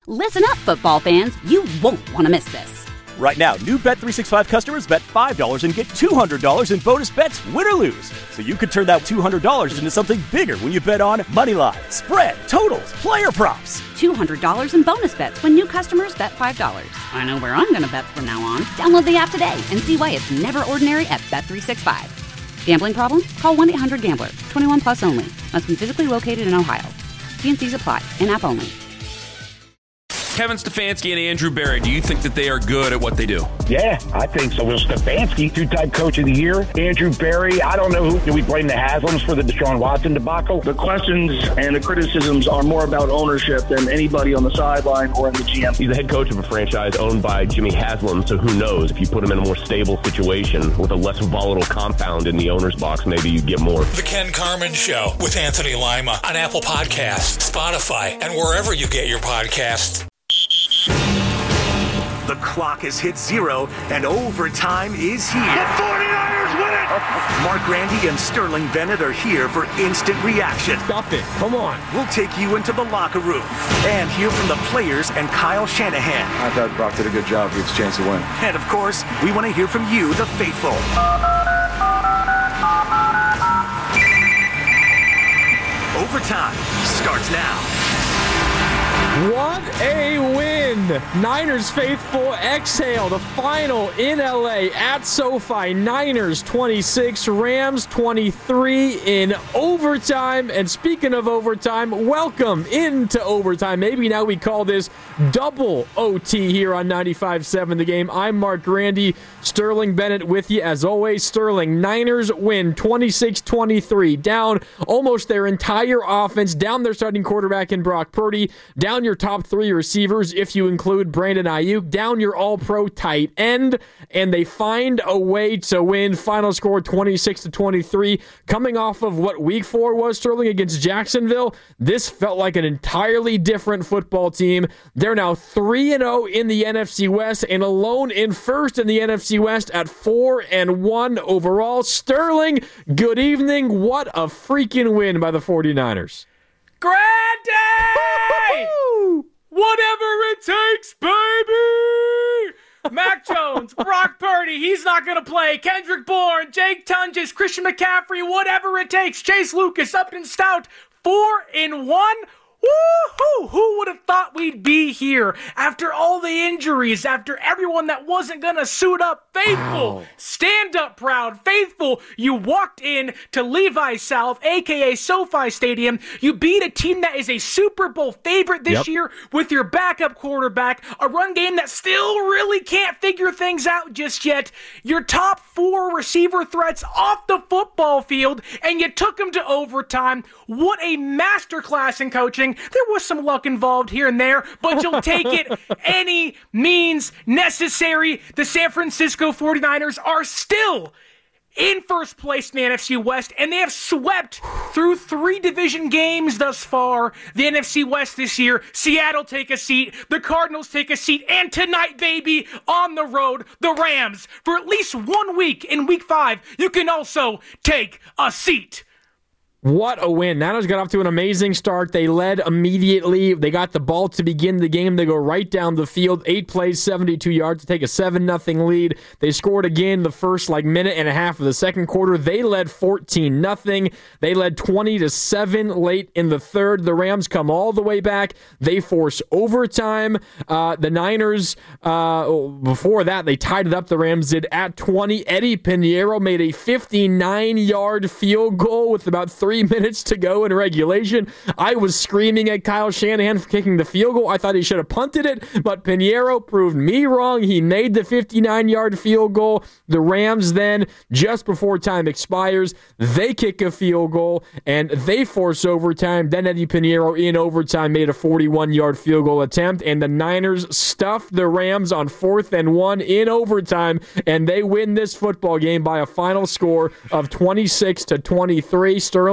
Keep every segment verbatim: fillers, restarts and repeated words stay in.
Listen up, football fans. You won't want to miss this. Right now, new Bet three sixty-five customers bet five dollars and get two hundred dollars in bonus bets, win or lose. So you could turn that two hundred dollars into something bigger when you bet on money line, spread, totals, player props. two hundred dollars in bonus bets when new customers bet five dollars. I know where I'm going to bet from now on. Download the app today and see why it's never ordinary at Bet three sixty-five. Gambling problem? Call one eight hundred gambler. twenty-one plus only. Must be physically located in Ohio. T and C's apply. In-app only. Kevin Stefanski and Andrew Berry, do you think that they are good at what they do? Yeah, I think so. Well, Stefanski, two-time coach of the year. Andrew Berry, I don't know who. Do we blame the Haslams for the Deshaun Watson debacle? The questions and the criticisms are more about ownership than anybody on the sideline or in the G M. He's the head coach of a franchise owned by Jimmy Haslam, so who knows? If you put him in a more stable situation with a less volatile compound in the owner's box, maybe you get more. The Ken Carman Show with Anthony Lima on Apple Podcasts, Spotify, and wherever you get your podcasts. The clock has hit zero, and overtime is here. The forty-niners win it! Mark Randy and Sterling Bennett are here for instant reaction. Stop it. Come on. We'll take you into the locker room and hear from the players and Kyle Shanahan. I thought Brock did a good job. He has a chance to win. And, of course, we want to hear from you, the faithful. Overtime starts now. What a win! Niners faithful exhale. The final in L A at SoFi. Niners twenty-six, Rams twenty-three in overtime. And speaking of overtime, welcome into overtime. Maybe now we call this double O T here on ninety-five point seven The Game. I'm Mark Grandy. Sterling Bennett with you as always. Sterling, Niners win twenty-six twenty-three. Down almost their entire offense. Down their starting quarterback in Brock Purdy. Down your top three receivers if you include Brandon Ayuk. Down your all-pro tight end. And they find a way to win. Final score twenty-six to twenty-three. Coming off of what week four was, Sterling, against Jacksonville, this felt like an entirely different football team. They're now three and oh in the N F C West and alone in first in the N F C West at four and one overall. Sterling, good evening. What a freaking win by the forty-niners. Grandy! Whatever it takes, baby! Mac Jones, Brock Purdy, he's not going to play. Kendrick Bourne, Jake Tunges, Christian McCaffrey, whatever it takes. Chase Lucas, Upton Stout, four in one. Woo-hoo! Who would have thought we'd be here after all the injuries, after everyone that wasn't going to suit up? Faithful, wow. Stand up proud, faithful. You walked in to Levi South, a k a. SoFi Stadium. You beat a team that is a Super Bowl favorite this yep. year with your backup quarterback, a run game that still really can't figure things out just yet. Your top four receiver threats off the football field, and you took them to overtime. What a masterclass in coaching. There was some luck involved here and there, but you'll take it any means necessary. The San Francisco forty-niners are still in first place in the N F C West, and they have swept through three division games thus far. The N F C West this year, Seattle take a seat, the Cardinals take a seat, and tonight, baby, on the road, the Rams. For at least one week in week five, you can also take a seat. What a win. Niners got off to an amazing start. They led immediately. They got the ball to begin the game. They go right down the field. Eight plays, seventy-two yards to take a seven nothing lead. They scored again the first like minute and a half of the second quarter. They led fourteen nothing. They led twenty to seven late in the third. The Rams come all the way back. They force overtime. Uh, the Niners, uh, before that, they tied it up. The Rams did at twenty. Eddie Pinheiro made a fifty-nine yard field goal with about three Three minutes to go in regulation. I was screaming at Kyle Shanahan for kicking the field goal. I thought he should have punted it, but Pinheiro proved me wrong. He made the fifty-nine yard field goal. The Rams then, just before time expires, they kick a field goal, and they force overtime. Then Eddie Pinheiro in overtime made a forty-one yard field goal attempt, and the Niners stuffed the Rams on fourth and one in overtime, and they win this football game by a final score of twenty-six to twenty-three. Sterling,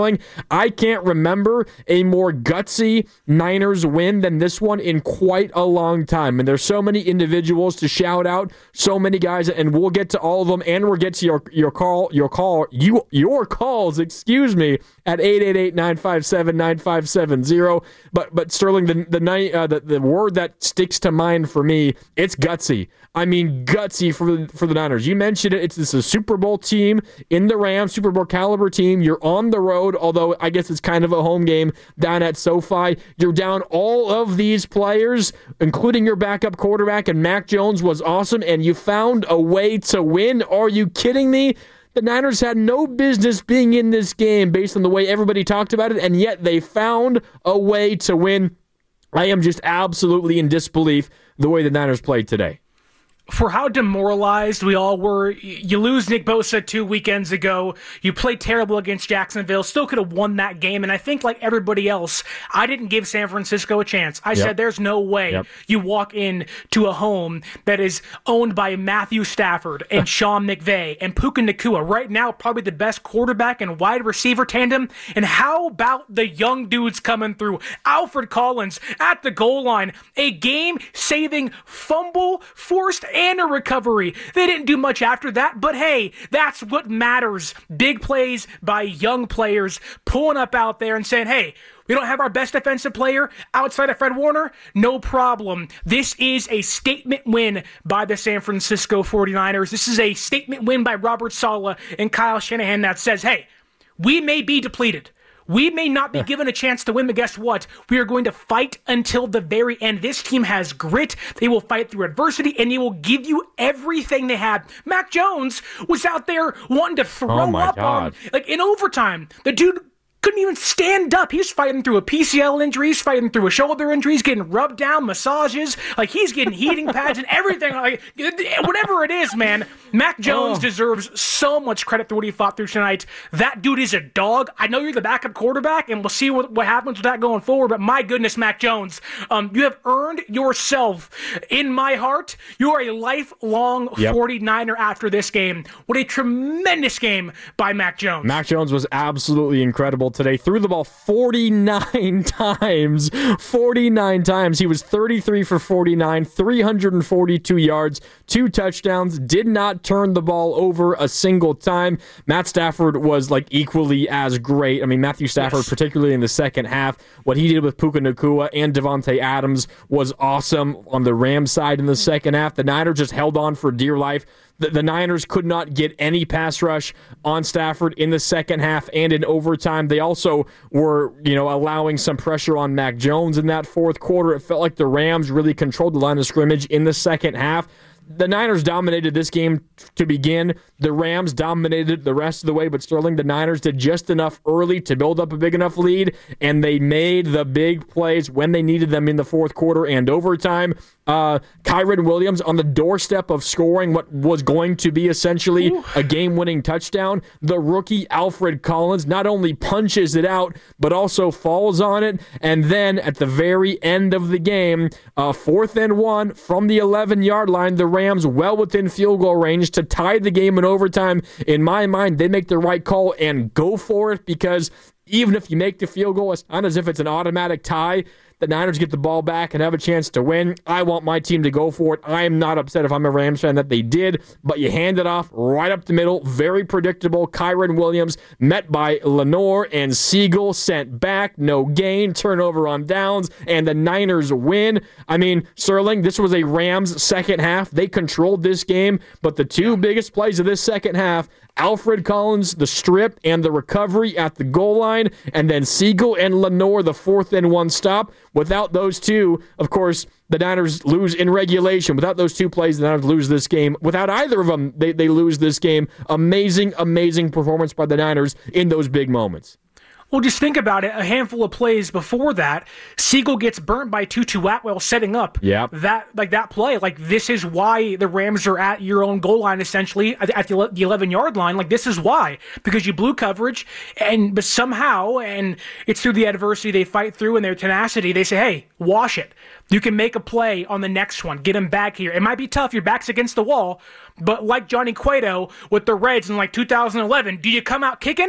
Sterling. I can't remember a more gutsy Niners win than this one in quite a long time. And there's so many individuals to shout out, so many guys, and we'll get to all of them, and we'll get to your your call, your call, you your calls, excuse me, at eight eight eight, nine five seven, nine five seven zero. But but Sterling, the the night uh, the, the word that sticks to mind for me, it's gutsy. I mean, gutsy for the, for the Niners. You mentioned it. It's, it's a Super Bowl team in the Rams, Super Bowl caliber team. You're on the road, although I guess it's kind of a home game down at SoFi. You're down all of these players, including your backup quarterback, and Mac Jones was awesome, and you found a way to win. Are you kidding me? The Niners had no business being in this game based on the way everybody talked about it, and yet they found a way to win. I am just absolutely in disbelief the way the Niners played today. For how demoralized we all were. You lose Nick Bosa two weekends ago. You played terrible against Jacksonville. Still could have won that game. And I think, like everybody else, I didn't give San Francisco a chance. I yep. said there's no way yep. you walk in to a home that is owned by Matthew Stafford and Sean McVay and Puka Nacua. Right now, probably the best quarterback and wide receiver tandem. And how about the young dudes coming through? Alfred Collins at the goal line. A game-saving fumble forced and a recovery. They didn't do much after that, but hey, that's what matters. Big plays by young players pulling up out there and saying, hey, we don't have our best defensive player outside of Fred Warner? No problem. This is a statement win by the San Francisco forty-niners. This is a statement win by Robert Saleh and Kyle Shanahan that says, hey, we may be depleted. We may not be given a chance to win, but guess what? We are going to fight until the very end. This team has grit. They will fight through adversity, and they will give you everything they have. Mac Jones was out there wanting to throw oh my up God. on, like in overtime. The dude couldn't even stand up. He's fighting through a P C L injury. He's fighting through a shoulder injury. He's getting rubbed down, massages. Like, he's getting heating pads and everything. Like, whatever it is, man, Mac Jones oh. deserves so much credit for what he fought through tonight. That dude is a dog. I know you're the backup quarterback, and we'll see what, what happens with that going forward, but my goodness, Mac Jones, um, you have earned yourself in my heart. You are a lifelong yep. forty-niner after this game. What a tremendous game by Mac Jones. Mac Jones was absolutely incredible today. Threw the ball forty-nine times. forty-nine times. He was thirty-three for forty-nine, three hundred forty-two yards, two touchdowns, did not turn the ball over a single time. Matt Stafford was like equally as great. I mean, Matthew Stafford, yes. particularly in the second half, what he did with Puka Nacua and Devontae Adams was awesome on the Rams side in the second half. The Niners just held on for dear life. The, the Niners could not get any pass rush on Stafford in the second half and in overtime. They also were, you know, allowing some pressure on Mac Jones in that fourth quarter. It felt like the Rams really controlled the line of scrimmage in the second half. The Niners dominated this game to begin. The Rams dominated the rest of the way, but Sterling, the Niners did just enough early to build up a big enough lead, and they made the big plays when they needed them in the fourth quarter and overtime. Uh, Kyren Williams on the doorstep of scoring what was going to be essentially Ooh. a game-winning touchdown. The rookie Alfred Collins not only punches it out, but also falls on it, and then at the very end of the game, uh, fourth and one from the eleven-yard line, the Rams well within field goal range to tie the game in overtime. In my mind, they make the right call and go for it, because even if you make the field goal, it's not as if it's an automatic tie. The Niners get the ball back and have a chance to win. I want my team to go for it. I am not upset if I'm a Rams fan that they did, but you hand it off right up the middle. Very predictable. Kyren Williams met by Lenoir and Siegel, sent back. No gain. Turnover on downs, and the Niners win. I mean, Sterling, this was a Rams second half. They controlled this game, but the two biggest plays of this second half, Alfred Collins, the strip and the recovery at the goal line, and then Siegel and Lenoir, the fourth and one stop. Without those two, of course, the Niners lose in regulation. Without those two plays, the Niners lose this game. Without either of them, they, they lose this game. Amazing, amazing performance by the Niners in those big moments. Well, just think about it. A handful of plays before that, Siegel gets burnt by Tutu Atwell setting up yep. that like that play. Like, this is why the Rams are at your own goal line, essentially, at the eleven-yard line. Like, this is why. Because you blew coverage, and but somehow, and it's through the adversity they fight through and their tenacity, they say, hey, wash it. You can make a play on the next one. Get him back here. It might be tough. Your back's against the wall. But like Johnny Cueto with the Reds in like two thousand eleven, do you come out kicking?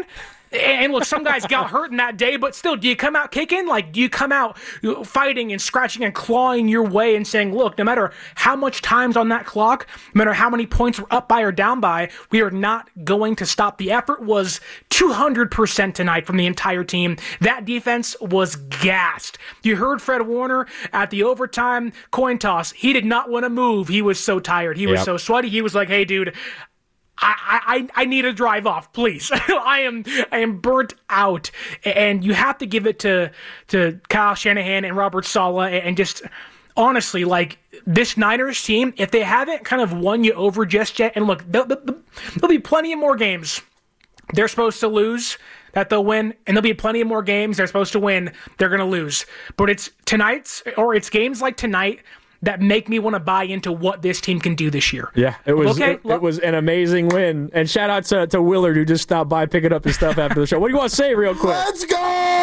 And look, some guys got hurt in that day, but still, do you come out kicking? Like, do you come out fighting and scratching and clawing your way and saying, look, no matter how much time's on that clock, no matter how many points we're up by or down by, we are not going to stop. The effort was two hundred percent tonight from the entire team. That defense was gassed. You heard Fred Warner at the overtime coin toss. He did not want to move. He was so tired. He was yep. so sweaty. He was like, hey, dude, I, I I need to drive off, please. I am I am burnt out, and you have to give it to to Kyle Shanahan and Robert Saleh, and just honestly, like this Niners team, if they haven't kind of won you over just yet, and look, there'll, there'll be plenty of more games they're supposed to lose that they'll win, and there'll be plenty of more games they're supposed to win they're going to lose. But it's tonight's or it's games like tonight that make me want to buy into what this team can do this year. Yeah, it was okay, it, it was an amazing win. And shout out to, to Willard, who just stopped by picking up his stuff after the show. What do you want to say real quick? Let's go!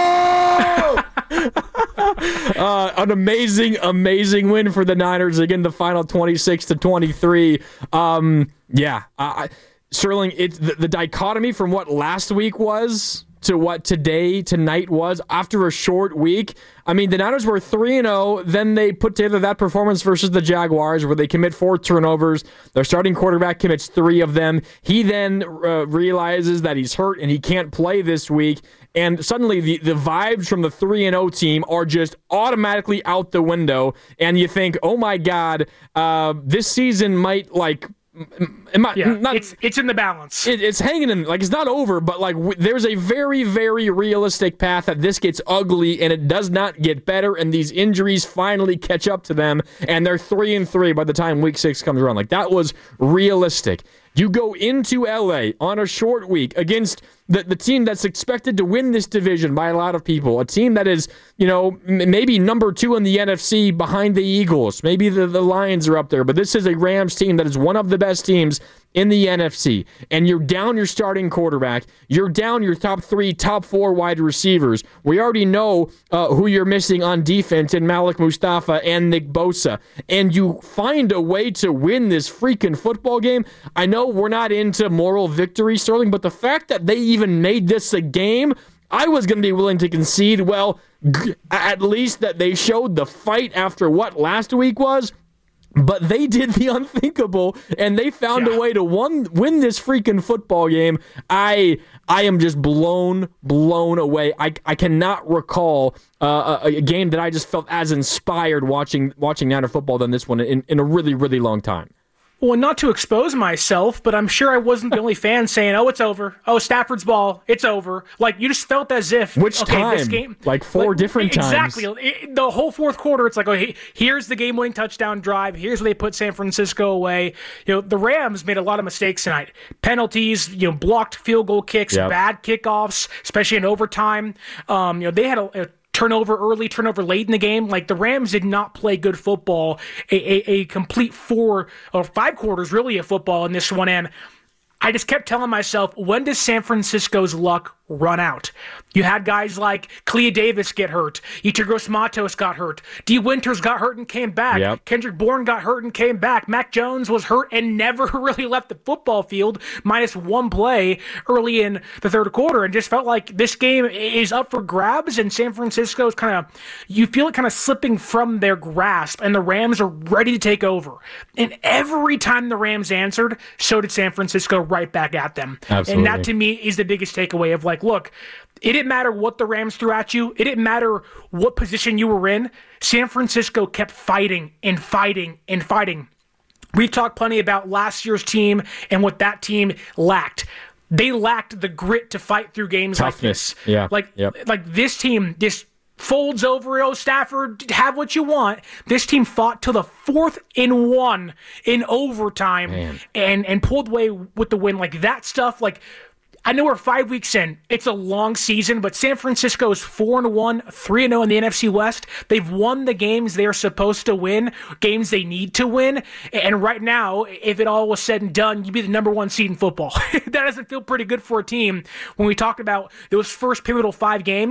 uh, an amazing, amazing win for the Niners. Again, the final twenty-six to twenty-three. Um, yeah, I, Sterling, it's the, the dichotomy from what last week was to what today, tonight was after a short week. I mean, the Niners were three and oh, then they put together that performance versus the Jaguars where they commit four turnovers. Their starting quarterback commits three of them. He then uh, realizes that he's hurt and he can't play this week. And suddenly the, the vibes from the three and oh team are just automatically out the window. And you think, oh my God, uh, this season might like... Am I, yeah, not, it's it's in the balance. It, it's hanging in, like it's not over, but like w- there's a very, very realistic path that this gets ugly and it does not get better, and these injuries finally catch up to them, and they're three and three by the time week six comes around. Like that was realistic. You go into L A on a short week against the, the team that's expected to win this division by a lot of people, a team that is, you know, m- maybe number two in the N F C behind the Eagles. Maybe the, the Lions are up there, but this is a Rams team that is one of the best teams in the N F C, and you're down your starting quarterback, you're down your top three, top four wide receivers. We already know uh, who you're missing on defense in Malik Mustafa and Nick Bosa, and you find a way to win this freaking football game. I know we're not into moral victory, Sterling, but the fact that they even made this a game, I was going to be willing to concede, well, g- at least that they showed the fight after what last week was. But they did the unthinkable, and they found yeah. a way to one, win this freaking football game. I I am just blown, blown away. I I cannot recall uh, a, a game that I just felt as inspired watching watching Niner football than this one in, in a really, really long time. Well, not to expose myself, but I'm sure I wasn't the only fan saying, oh, it's over. Oh, Stafford's ball, it's over. Like, you just felt as if... Which okay, time? This game, like four like, different exactly. times. Exactly. The whole fourth quarter, it's like, oh, here's the game-winning touchdown drive. Here's where they put San Francisco away. You know, the Rams made a lot of mistakes tonight. Penalties, you know, blocked field goal kicks, yep. bad kickoffs, especially in overtime. Um, you know, they had a... a turnover early, turnover late in the game. Like, the Rams did not play good football, a, a, a complete four or five quarters really of football in this one. And I just kept telling myself, when does San Francisco's luck run out? You had guys like Clea Davis get hurt. Yetur Gross-Matos got hurt. Dee Winters got hurt and came back. Yep. Kendrick Bourne got hurt and came back. Mac Jones was hurt and never really left the football field, minus one play early in the third quarter, and just felt like this game is up for grabs, and San Francisco's kind of, you feel it kind of slipping from their grasp, and the Rams are ready to take over. And every time the Rams answered, so did San Francisco right back at them. Absolutely. And that, to me, is the biggest takeaway of like, look, it didn't matter what the Rams threw at you. It didn't matter what position you were in. San Francisco kept fighting and fighting and fighting. We've talked plenty about last year's team and what that team lacked. They lacked the grit to fight through games Toughness. like this. Yeah. Like, yep. like this team just folds over. Oh, Stafford, have what you want. This team fought till the fourth and one in overtime Man. and and pulled away with the win. Like that stuff, like, I know we're five weeks in. It's a long season, but San Francisco is four and one, three and zero in the N F C West. They've won the games they're supposed to win, games they need to win. And right now, if it all was said and done, you'd be the number one seed in football. That doesn't feel pretty good for a team. When we talk about those first pivotal five games,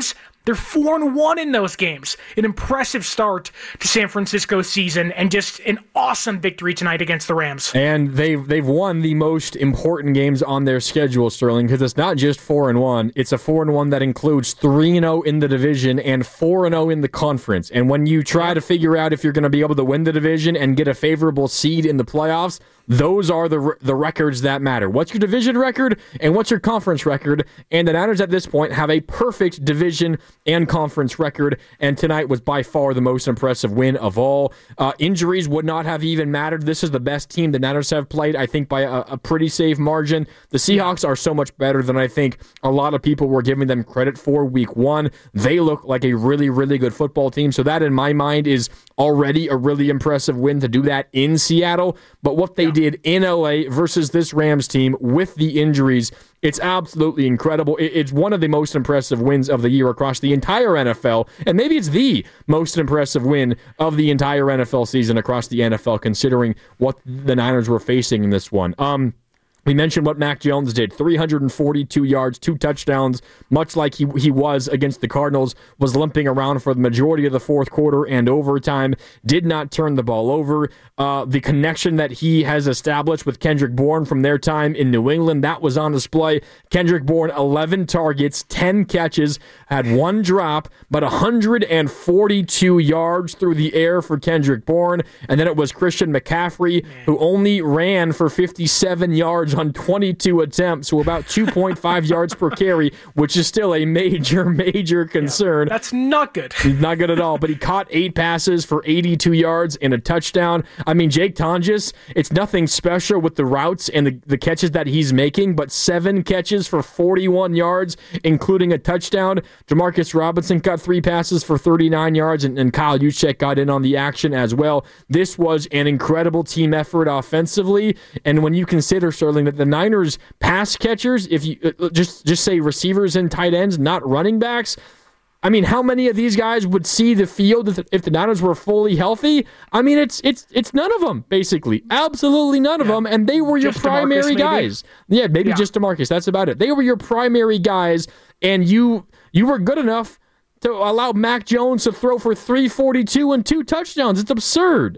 They're four and one in those games. An impressive start to San Francisco's season, and just an awesome victory tonight against the Rams. And they've they've won the most important games on their schedule, Sterling, because it's not just four and one. It's a four and one that includes three and zero in the division and four and zero in the conference. And when you try to figure out if you're going to be able to win the division and get a favorable seed in the playoffs, those are the the records that matter. What's your division record and what's your conference record? And the Niners at this point have a perfect division and conference record, and tonight was by far the most impressive win of all. Uh, injuries would not have even mattered. This is the best team the Niners have played, I think, by a, a pretty safe margin. The Seahawks are so much better than I think a lot of people were giving them credit for week one. They look like a really, really good football team, so that in my mind is already a really impressive win to do that in Seattle. But what they did in L A versus this Rams team with the injuries, it's absolutely incredible. It's one of the most impressive wins of the year across the entire N F L, and maybe it's the most impressive win of the entire N F L season across the N F L, considering what the Niners were facing in this one. Um, We mentioned what Mac Jones did, three hundred forty-two yards, two touchdowns, much like he he was against the Cardinals, was limping around for the majority of the fourth quarter and overtime, did not turn the ball over. Uh, the connection that he has established with Kendrick Bourne from their time in New England, that was on display. Kendrick Bourne, eleven targets, ten catches, had one drop, but one hundred forty-two yards through the air for Kendrick Bourne. And then it was Christian McCaffrey, Man. who only ran for fifty-seven yards on twenty-two attempts, so about two point five yards per carry, which is still a major, major concern. Yeah, that's not good. He's not good at all, but he caught eight passes for eighty-two yards and a touchdown. I mean, Jake Tonjes, it's nothing special with the routes and the, the catches that he's making, but seven catches for forty-one yards, including a touchdown. Jamarcus Robinson got three passes for thirty-nine yards, and, and Kyle Juszczyk got in on the action as well. This was an incredible team effort offensively, and when you consider, Sterling, that the Niners pass catchers, if you uh, just just say receivers and tight ends, not running backs, I mean, how many of these guys would see the field if the, if the Niners were fully healthy? I mean, it's it's it's none of them, basically. Absolutely none of yeah. them, and they were your just primary guys. Yeah, maybe yeah. just DeMarcus. That's about it. They were your primary guys, and you you were good enough to allow Mac Jones to throw for three forty-two and two touchdowns. It's absurd.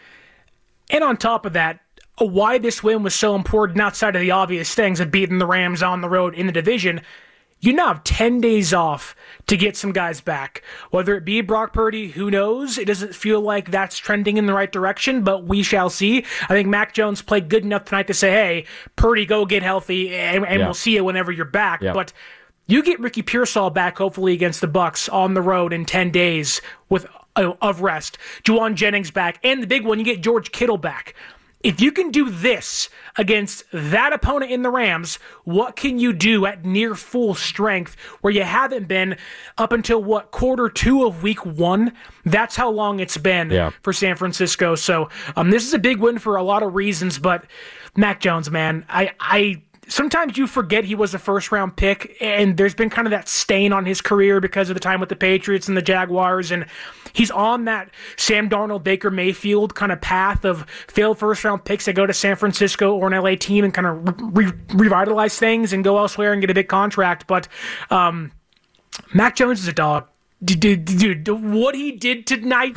And on top of that, why this win was so important outside of the obvious things of beating the Rams on the road in the division, you now have ten days off to get some guys back. Whether it be Brock Purdy, who knows? It doesn't feel like that's trending in the right direction, but we shall see. I think Mac Jones played good enough tonight to say, hey, Purdy, go get healthy, and, and yeah. we'll see you whenever you're back. Yeah. But you get Ricky Pearsall back, hopefully, against the Bucs on the road in ten days with uh, of rest. Juwan Jennings back, and the big one, you get George Kittle back. If you can do this against that opponent in the Rams, what can you do at near full strength where you haven't been up until, what, quarter two of week one? That's how long it's been yeah. for San Francisco. So um, this is a big win for a lot of reasons, but Mac Jones, man, I... I sometimes you forget he was a first-round pick, and there's been kind of that stain on his career because of the time with the Patriots and the Jaguars, and he's on that Sam Darnold, Baker Mayfield kind of path of failed first-round picks that go to San Francisco or an L A team and kind of re- revitalize things and go elsewhere and get a big contract. But um, Mac Jones is a dog. Dude, dude, what he did tonight,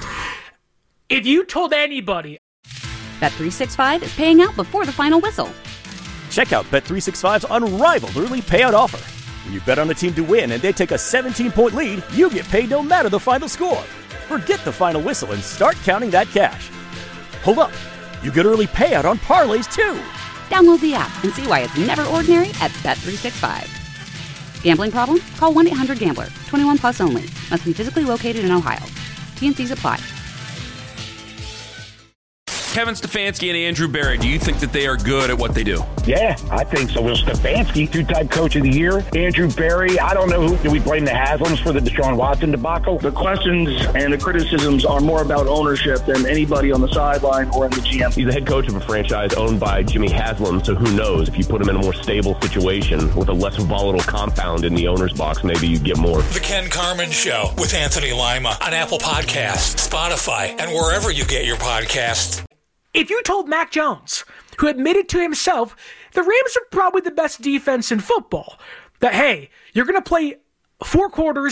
if you told anybody... Bet three sixty-five is paying out before the final whistle. Check out Bet three sixty-five's unrivaled early payout offer. When you bet on a team to win and they take a seventeen-point lead, you get paid no matter the final score. Forget the final whistle and start counting that cash. Hold up. You get early payout on parlays, too. Download the app and see why it's never ordinary at Bet three sixty-five. Gambling problem? Call one eight hundred gambler. twenty-one plus only. Must be physically located in Ohio. T and C's apply. Kevin Stefanski and Andrew Berry, do you think that they are good at what they do? Yeah, I think so. Will Stefanski, two-time coach of the year. Andrew Berry, I don't know who. Do we blame the Haslams for the Deshaun Watson debacle? The questions and the criticisms are more about ownership than anybody on the sideline or in the G M. He's the head coach of a franchise owned by Jimmy Haslam, so who knows? If you put him in a more stable situation with a less volatile compound in the owner's box, maybe you get more. The Ken Carman Show with Anthony Lima on Apple Podcasts, Spotify, and wherever you get your podcasts. If you told Mac Jones, who admitted to himself, the Rams are probably the best defense in football, that, hey, you're going to play four quarters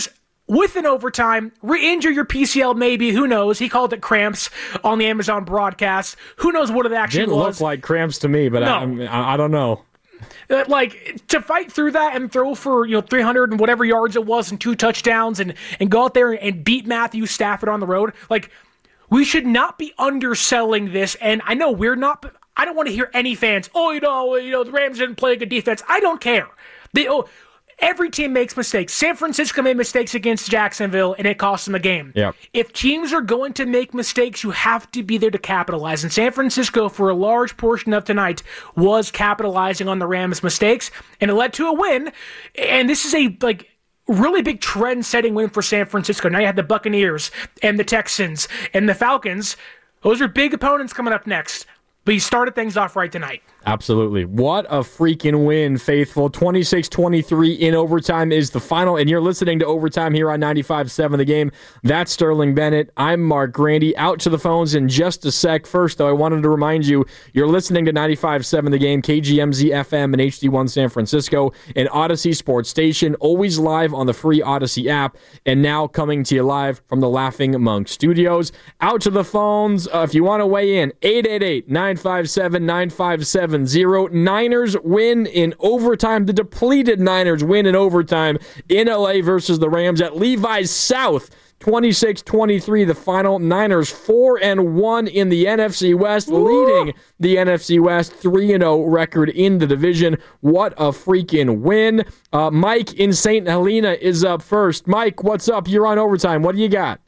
with an overtime, re-injure your P C L maybe, who knows? He called it cramps on the Amazon broadcast. Who knows what it actually Didn't was. look like cramps to me, but no. I, I don't know. Uh, like, to fight through that and throw for, you know, three hundred and whatever yards it was and two touchdowns and, and go out there and beat Matthew Stafford on the road, like, we should not be underselling this. And I know we're not, but I don't want to hear any fans, oh, you know, you know, the Rams didn't play a good defense. I don't care. They, oh, every team makes mistakes. San Francisco made mistakes against Jacksonville, and it cost them a game. Yep. If teams are going to make mistakes, you have to be there to capitalize. And San Francisco, for a large portion of tonight, was capitalizing on the Rams' mistakes, and it led to a win. And this is a, like, really big trend-setting win for San Francisco. Now you have the Buccaneers and the Texans and the Falcons. Those are big opponents coming up next. But you started things off right tonight. Absolutely. What a freaking win, Faithful. twenty-six twenty-three in overtime is the final, and you're listening to Overtime here on ninety-five point seven The Game. That's Sterling Bennett. I'm Mark Grandy. Out to the phones in just a sec. First, though, I wanted to remind you, you're listening to ninety-five point seven The Game, K G M Z F M and H D one San Francisco, and Odyssey Sports Station, always live on the free Odyssey app, and now coming to you live from the Laughing Monk Studios. Out to the phones. Uh, if you want to weigh in, eight eight eight, nine five seven, nine five seven zero. Niners win in overtime. The depleted Niners win in overtime in L A versus the Rams at Levi's South. twenty-six twenty-three the final. Niners four and one in the N F C West, Woo! leading the N F C West, three and oh record in the division. What a freaking win. Uh, Mike in Saint Helena is up first. Mike, what's up? You're on overtime. What do you got?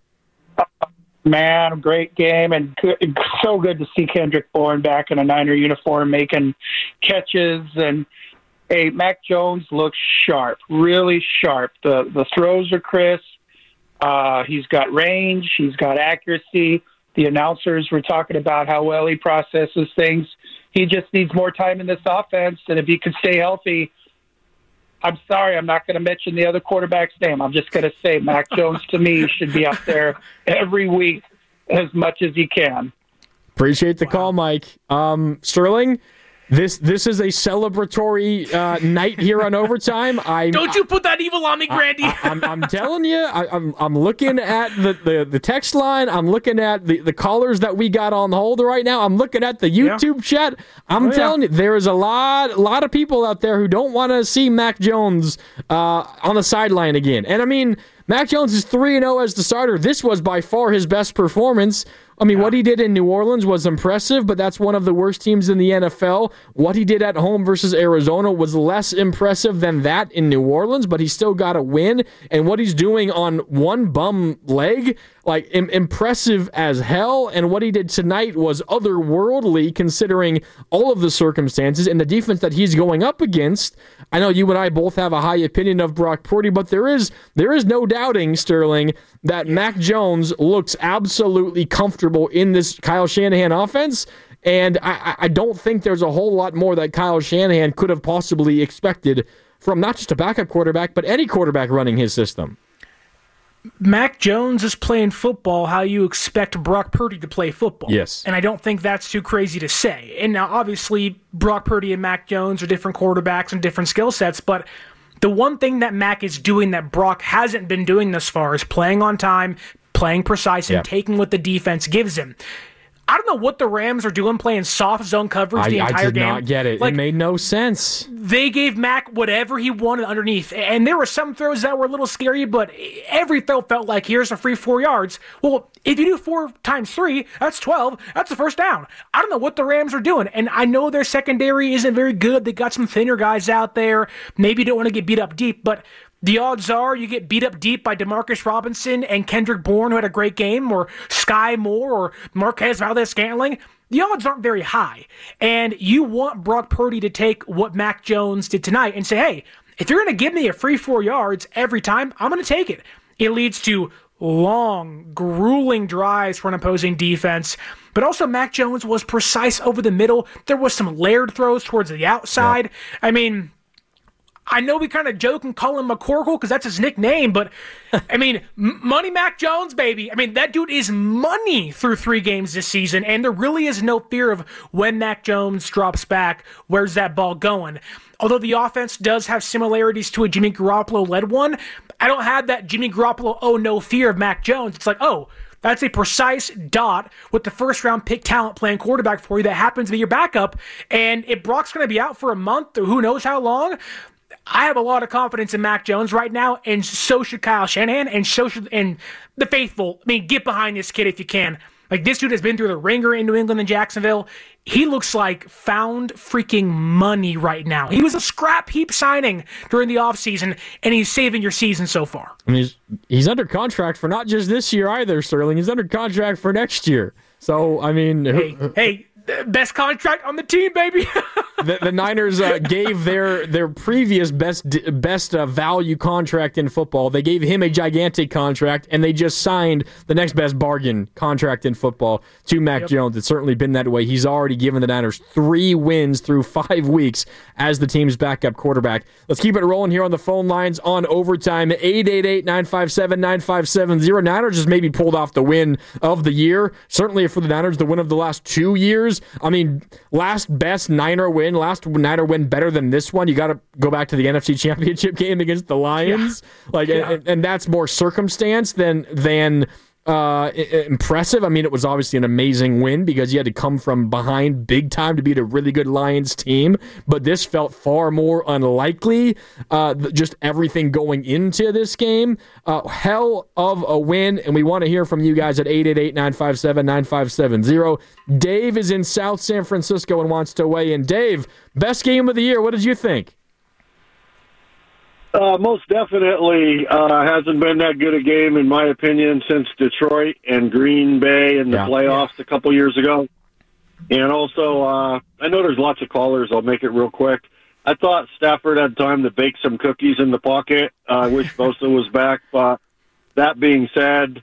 Man, great game, and good, so good to see Kendrick Bourne back in a Niner uniform making catches. And hey, Mac Jones looks sharp, really sharp. The the throws are crisp. Uh, he's got range. He's got accuracy. The announcers were talking about how well he processes things. He just needs more time in this offense, and if he can stay healthy, I'm sorry, I'm not going to mention the other quarterback's name. I'm just going to say Mac Jones, to me, should be up there every week as much as he can. Appreciate the wow. call, Mike. Um, Sterling, this this is a celebratory uh, night here on Overtime. I Don't you put that evil on me, Grandy. I, I, I'm, I'm telling you, I, I'm I'm looking at the, the, the text line. I'm looking at the, the callers that we got on hold right now. I'm looking at the YouTube yeah. chat. I'm oh, telling yeah. you, there is a lot, a lot of people out there who don't want to see Mac Jones uh, on the sideline again. And I mean, Mac Jones is three and oh as the starter. This was by far his best performance. I mean, yeah. what he did in New Orleans was impressive, but that's one of the worst teams in the N F L. What he did at home versus Arizona was less impressive than that in New Orleans, but he still got a win. And what he's doing on one bum leg, like im- impressive as hell. And what he did tonight was otherworldly considering all of the circumstances and the defense that he's going up against. I know you and I both have a high opinion of Brock Purdy, but there is there is no doubting, Sterling, that Mac Jones looks absolutely comfortable in this Kyle Shanahan offense, and I, I don't think there's a whole lot more that Kyle Shanahan could have possibly expected from not just a backup quarterback, but any quarterback running his system. Mac Jones is playing football how you expect Brock Purdy to play football. Yes. And I don't think that's too crazy to say. And now, obviously, Brock Purdy and Mac Jones are different quarterbacks and different skill sets, but the one thing that Mac is doing that Brock hasn't been doing thus far is playing on time, playing precise, and yeah. taking what the defense gives him. I don't know what the Rams are doing playing soft zone coverage I, the entire game. I did game. not get it. Like, it made no sense. They gave Mac whatever he wanted underneath, and there were some throws that were a little scary, but every throw felt like, here's a free four yards. Well, if you do four times three, that's twelve. That's the first down. I don't know what the Rams are doing, and I know their secondary isn't very good. They got some thinner guys out there. Maybe you don't want to get beat up deep, but the odds are you get beat up deep by Demarcus Robinson and Kendrick Bourne, who had a great game, or Sky Moore, or Marquez Valdez-Scantling. The odds aren't very high. And you want Brock Purdy to take what Mac Jones did tonight and say, hey, if you're going to give me a free four yards every time, I'm going to take it. It leads to long, grueling drives for an opposing defense. But also Mac Jones was precise over the middle. There was some layered throws towards the outside. Yeah. I mean, I know we kind of joke and call him McCorkle because that's his nickname, but I mean, money Mac Jones, baby. I mean, that dude is money through three games this season, and there really is no fear of when Mac Jones drops back, where's that ball going? Although the offense does have similarities to a Jimmy Garoppolo-led one, I don't have that Jimmy Garoppolo, oh no fear of Mac Jones. It's like, oh, that's a precise dot with the first-round pick talent playing quarterback for you that happens to be your backup. And if Brock's going to be out for a month or who knows how long, I have a lot of confidence in Mac Jones right now, and so should Kyle Shanahan, and so should and the faithful. I mean, get behind this kid if you can. Like, this dude has been through the ringer in New England and Jacksonville. He looks like found freaking money right now. He was a scrap heap signing during the offseason, and he's saving your season so far. I mean, he's, he's under contract for not just this year either, Sterling. He's under contract for next year. So, I mean... Hey, hey best contract on the team, baby. the, the Niners uh, gave their their previous best best uh, value contract in football. They gave him a gigantic contract, and they just signed the next best bargain contract in football to Mac yep. Jones. It's certainly been that way. He's already given the Niners three wins through five weeks as the team's backup quarterback. Let's keep it rolling here on the phone lines on Overtime. eight eight eight, nine five seven, nine five seven zero. Niners just maybe pulled off the win of the year. Certainly for the Niners, the win of the last two years. I mean, last best Niner win, last Niner win better than this one. You got to go back to the N F C Championship game against the Lions. Yeah. Like, yeah. And, and that's more circumstance than than uh, impressive. I mean, it was obviously an amazing win because you had to come from behind big time to beat a really good Lions team. But this felt far more unlikely. Uh, just everything going into this game. Uh, hell of a win. And we want to hear from you guys at eight eight eight, nine five seven, nine five seven zero. Dave is in South San Francisco and wants to weigh in. Dave, best game of the year. What did you think? Uh, most definitely uh, hasn't been that good a game, in my opinion, since Detroit and Green Bay in the yeah, playoffs yeah. a couple years ago. And also, uh, I know there's lots of callers. I'll make it real quick. I thought Stafford had time to bake some cookies in the pocket. Uh, I wish Bosa was back. But that being said,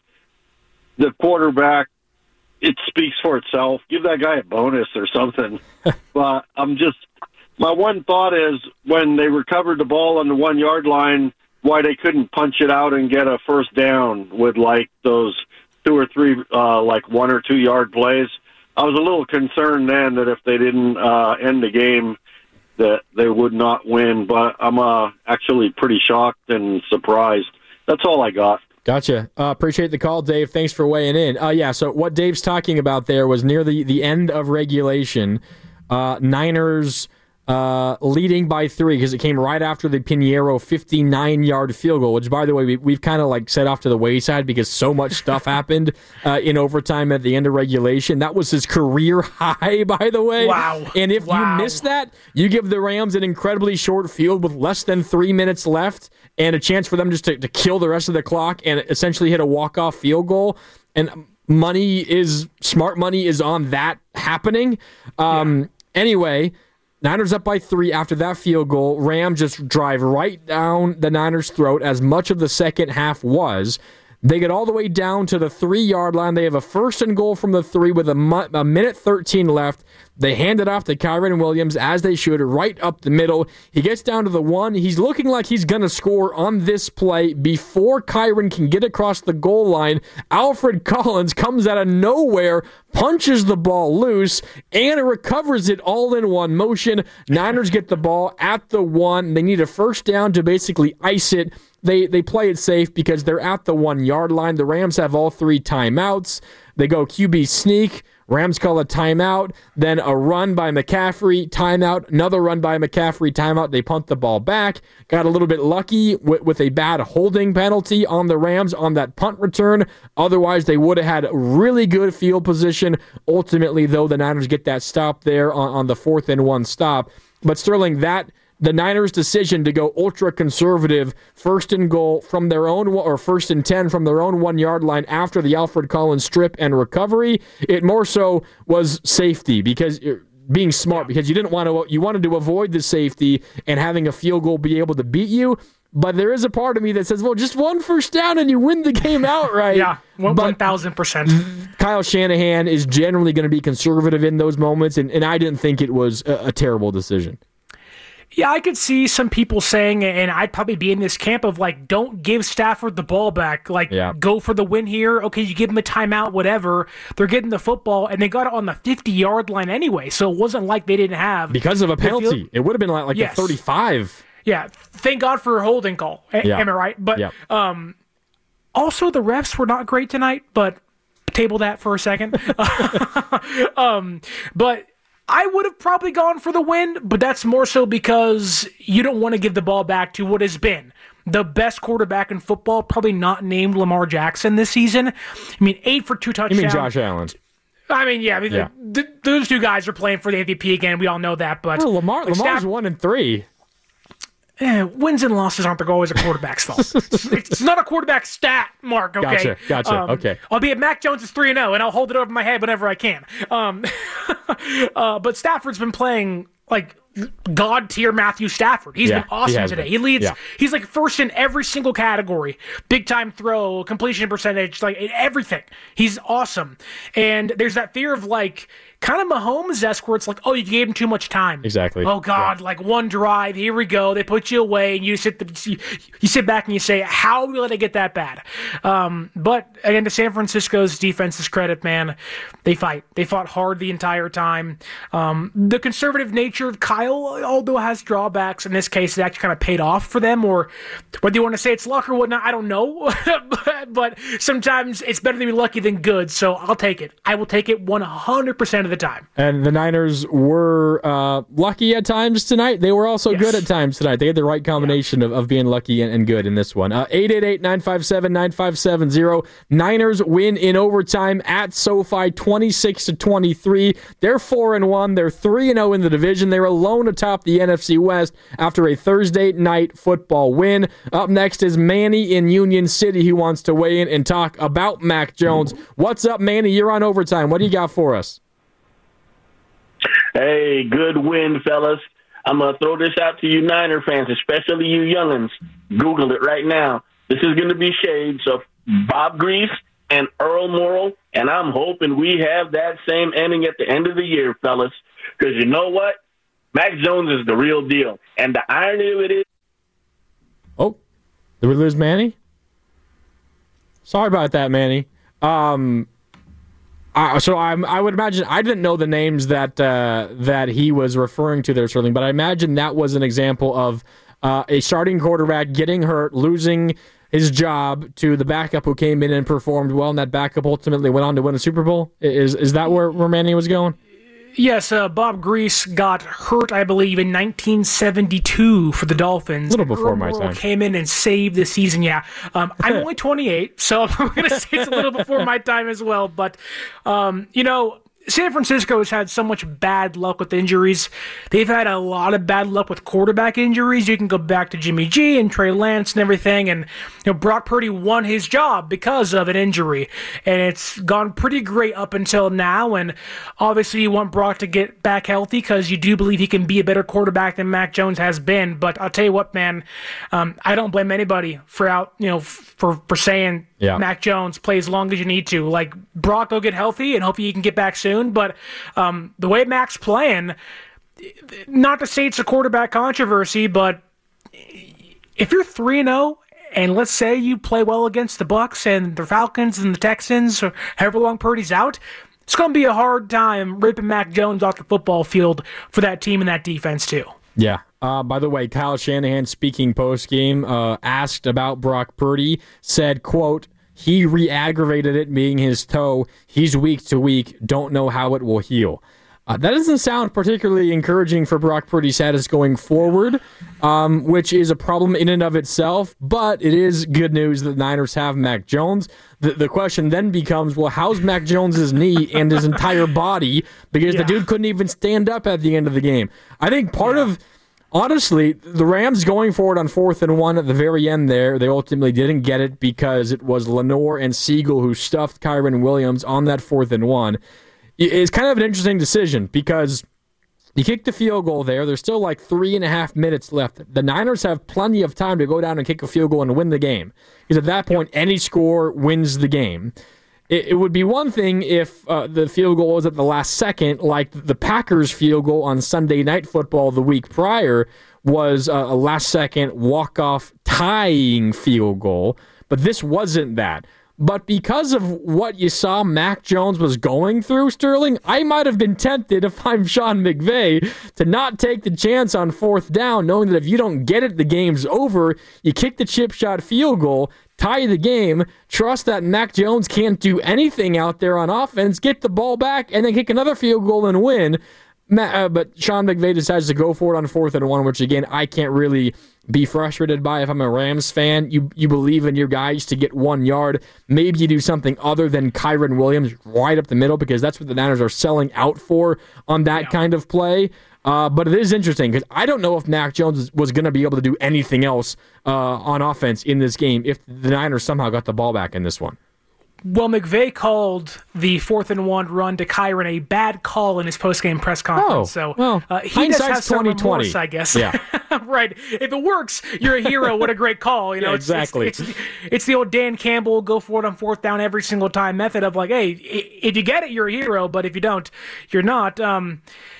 the quarterback, it speaks for itself. Give that guy a bonus or something. But I'm just... My one thought is when they recovered the ball on the one-yard line, why they couldn't punch it out and get a first down with, like, those two or three, uh, like, one- or two-yard plays. I was a little concerned then that if they didn't uh, end the game that they would not win. But I'm uh, actually pretty shocked and surprised. That's all I got. Gotcha. Uh, appreciate the call, Dave. Thanks for weighing in. Uh, yeah, so what Dave's talking about there was near the, the end of regulation. Uh, Niners... Uh, leading by three because it came right after the Pinheiro fifty-nine-yard field goal, which, by the way, we, we've kind of like set off to the wayside because so much stuff happened uh, in overtime at the end of regulation. That was his career high, by the way. Wow. And if wow. you miss that, you give the Rams an incredibly short field with less than three minutes left and a chance for them just to, to kill the rest of the clock and essentially hit a walk-off field goal. And money is, smart money is on that happening. Um, yeah. Anyway... Niners up by three after that field goal. Rams just drive right down the Niners' throat, as much of the second half was. They get all the way down to the three-yard line. They have a first and goal from the three with a, mu- a minute thirteen left. They hand it off to Kyren Williams, as they should, right up the middle. He gets down to the one. He's looking like he's going to score on this play. Before Kyren can get across the goal line, Alfred Collins comes out of nowhere, punches the ball loose, and recovers it all in one motion. Niners get the ball at the one. They need a first down to basically ice it. They they play it safe because they're at the one-yard line. The Rams have all three timeouts. They go Q B sneak. Rams call a timeout. Then a run by McCaffrey, timeout. Another run by McCaffrey, timeout. They punt the ball back. Got a little bit lucky with, with a bad holding penalty on the Rams on that punt return. Otherwise, they would have had really good field position. Ultimately, though, the Niners get that stop there on, on the fourth and one stop. But Sterling, that... The Niners' decision to go ultra-conservative, first and goal from their own, or first and ten from their own one-yard line after the Alfred Collins strip and recovery, it more so was safety, because being smart, because you didn't want to, you wanted to avoid the safety and having a field goal be able to beat you. But there is a part of me that says, well, just one first down and you win the game outright. Yeah, one thousand percent. Kyle Shanahan is generally going to be conservative in those moments, and, and I didn't think it was a, a terrible decision. Yeah, I could see some people saying, and I'd probably be in this camp of, like, don't give Stafford the ball back. Like, yeah. go for the win here. Okay, you give them a timeout, whatever. They're getting the football, and they got it on the fifty-yard line anyway, so it wasn't like they didn't have... Because of a penalty. Field. It would have been like, like yes. a thirty-five. Yeah, thank God for a holding call. A- Yeah. Am I right? But Yeah. um, also the refs were not great tonight, but table that for a second. um, but I would have probably gone for the win, but that's more so because you don't want to give the ball back to what has been the best quarterback in football, probably not named Lamar Jackson this season. I mean, eight for two touchdowns. You mean Josh Allen? I mean, yeah. I mean, Yeah. th- th- those two guys are playing for the M V P again. We all know that. But Well, Lamar, like, Lamar's Staff- one and three. Eh, wins and losses aren't always a quarterback's fault. It's, it's not a quarterback stat, Mark, okay? Gotcha, gotcha, Um, okay. Albeit Mac Jones is three and oh, and I'll hold it over my head whenever I can. Um, uh, but Stafford's been playing like God tier Matthew Stafford. He's Yeah, been awesome he has today. been. He leads. Yeah. He's like first in every single category: big time throw, completion percentage, like everything. He's awesome. And there's that fear of like kind of Mahomes-esque where it's like, oh, you gave him too much time. Exactly. Oh God, like one drive, here we go. They put you away, and you sit the, you, you sit back and you say, how did it get that bad? Um, but again, to San Francisco's defense's credit, man, they fight. They fought hard the entire time. Um, the conservative nature of Kyle, although has drawbacks, in this case, it actually kind of paid off for them. Or whether you want to say it's luck or whatnot, I don't know. but, but sometimes it's better to be lucky than good. So I'll take it. I will take it one hundred percent of the time. And the Niners were uh, lucky at times tonight. They were also Yes. good at times tonight. They had the right combination yeah. of, of being lucky and, and good in this one. Uh, eight eight eight, nine five seven, nine five seven zero. Niners win in overtime at SoFi twenty-six to twenty-three. They're four and one. They're three and oh in the division. They're alone atop the N F C West after a Thursday night football win. Up next is Manny in Union City, who wants to weigh in and talk about Mac Jones. What's up, Manny? You're on overtime. What do you got for us? Hey, good win, fellas. I'm going to throw this out to you Niner fans, especially you youngins. Google it right now. This is going to be shades of Bob Grease and Earl Morrall, and I'm hoping we have that same ending at the end of the year, fellas, because you know what? Mac Jones is the real deal. And the irony of it is... Oh, did we lose Manny? Sorry about that, Manny. Um... Uh, so I, I would imagine I didn't know the names that uh, that he was referring to there, Sterling, but I imagine that was an example of uh, a starting quarterback getting hurt, losing his job to the backup who came in and performed well, and that backup ultimately went on to win a Super Bowl. Is is that where, where Manny was going? Yes, uh, Bob Grease got hurt, I believe, in nineteen seventy-two for the Dolphins. A little before Earl my Morrall time. Came in and saved the season, yeah. Um, I'm only twenty-eight, so I'm going to say it's a little before my time as well. But, um, you know, San Francisco has had so much bad luck with injuries. They've had a lot of bad luck with quarterback injuries. You can go back to Jimmy G and Trey Lance and everything. And you know, Brock Purdy won his job because of an injury. And it's gone pretty great up until now. And obviously you want Brock to get back healthy because you do believe he can be a better quarterback than Mac Jones has been. But I'll tell you what, man, um, I don't blame anybody for out, you know, for, for saying Yeah. Mac Jones, play as long as you need to. Like, Brock will get healthy, and hopefully he can get back soon. But um, the way Mac's playing, not to say it's a quarterback controversy, but if you're three and oh, and let's say you play well against the Bucs and the Falcons and the Texans, or however long Purdy's out, it's going to be a hard time ripping Mac Jones off the football field for that team and that defense, too. Yeah. Uh, by the way, Kyle Shanahan, speaking post-game, uh, asked about Brock Purdy, said, quote, he re-aggravated it being his toe. He's week to week. Don't know how it will heal. Uh, that doesn't sound particularly encouraging for Brock Purdy's status going forward, um, which is a problem in and of itself, but it is good news that the Niners have Mac Jones. The, the question then becomes, well, how's Mac Jones' knee and his entire body? Because Yeah. the dude couldn't even stand up at the end of the game. I think part yeah. of... Honestly, the Rams going forward on fourth and one at the very end there, they ultimately didn't get it because it was Lenore and Siegel who stuffed Kyren Williams on that fourth and one. It's kind of an interesting decision because you kick the field goal there. There's still like three and a half minutes left. The Niners have plenty of time to go down and kick a field goal and win the game. Because at that point, any score wins the game. It, it would be one thing if uh, the field goal was at the last second, like the Packers field goal on Sunday Night Football the week prior was uh, a last-second walk-off tying field goal, but this wasn't that. But because of what you saw Mac Jones was going through, Sterling, I might have been tempted, if I'm Sean McVay, to not take the chance on fourth down, knowing that if you don't get it, the game's over. You kick the chip shot field goal, tie the game, trust that Mac Jones can't do anything out there on offense, get the ball back, and then kick another field goal and win. Uh, but Sean McVay decides to go for it on fourth and one, which, again, I can't really be frustrated by. If I'm a Rams fan, you you believe in your guys to get one yard. Maybe you do something other than Kyren Williams right up the middle, because that's what the Niners are selling out for on that yeah. kind of play. Uh, but it is interesting because I don't know if Mac Jones was going to be able to do anything else uh, on offense in this game if the Niners somehow got the ball back in this one. Well, McVay called the fourth and one run to Kyren a bad call in his post-game press conference. Oh, so well, uh, he does have some remorse, I guess. Yeah. Right. If it works, you're a hero. What a great call. You know, yeah, it's, exactly. It's, it's, it's the old Dan Campbell go for it on fourth down every single time method of like, hey, if you get it, you're a hero, but if you don't, you're not. Um,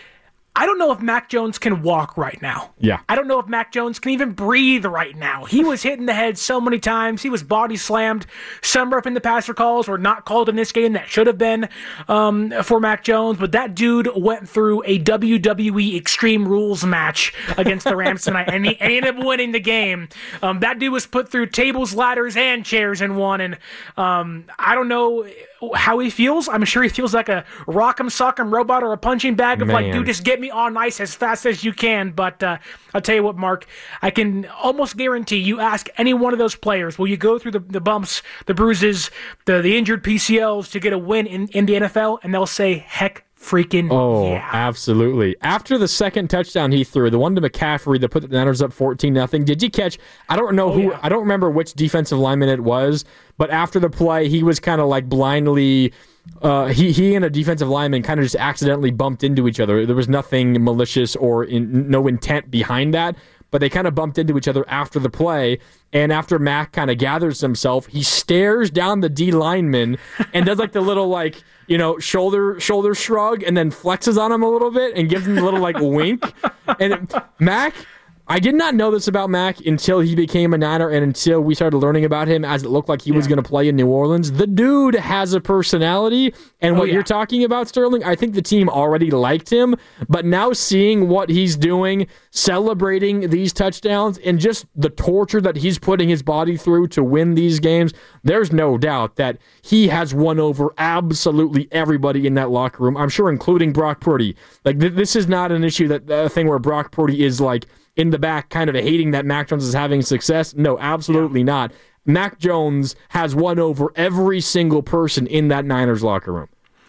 I don't know if Mac Jones can walk right now. Yeah. I don't know if Mac Jones can even breathe right now. He was hit in the head so many times. He was body slammed. Some roughing the passer calls were not called in this game that should have been um, for Mac Jones. But that dude went through a W W E Extreme Rules match against the Rams tonight, and he, and he ended up winning the game. Um, that dude was put through tables, ladders, and chairs and won. And um, I don't know how he feels. I'm sure he feels like a rock'em sock'em robot or a punching bag of Man. like, dude, just get me on ice as fast as you can. But uh, I'll tell you what, Mark, I can almost guarantee you ask any one of those players, will you go through the, the bumps, the bruises, the, the injured P C Ls to get a win in, in the N F L? And they'll say, heck freaking oh, yeah. absolutely. After the second touchdown he threw, the one to McCaffrey that put the Niners up fourteen nothing, did you catch, I don't know oh, who, yeah. I don't remember which defensive lineman it was, but after the play, he was kind of like blindly, uh, he, he and a defensive lineman kind of just accidentally bumped into each other. There was nothing malicious or in, no intent behind that, but they kind of bumped into each other after the play. And after Mac kind of gathers himself, he stares down the D lineman and does like the little like, you know, shoulder shoulder shrug and then flexes on him a little bit and gives him a little like wink. And it, Mac, I did not know this about Mac until he became a Niner and until we started learning about him as it looked like he yeah. was going to play in New Orleans. The dude has a personality, and oh, what yeah. you're talking about, Sterling, I think the team already liked him, but now seeing what he's doing, celebrating these touchdowns, and just the torture that he's putting his body through to win these games, there's no doubt that he has won over absolutely everybody in that locker room, I'm sure including Brock Purdy. Like, th- this is not an issue, that a uh, thing where Brock Purdy is like, in the back kind of hating that Mac Jones is having success. No, absolutely yeah. not. Mac Jones has won over every single person in that Niners locker room.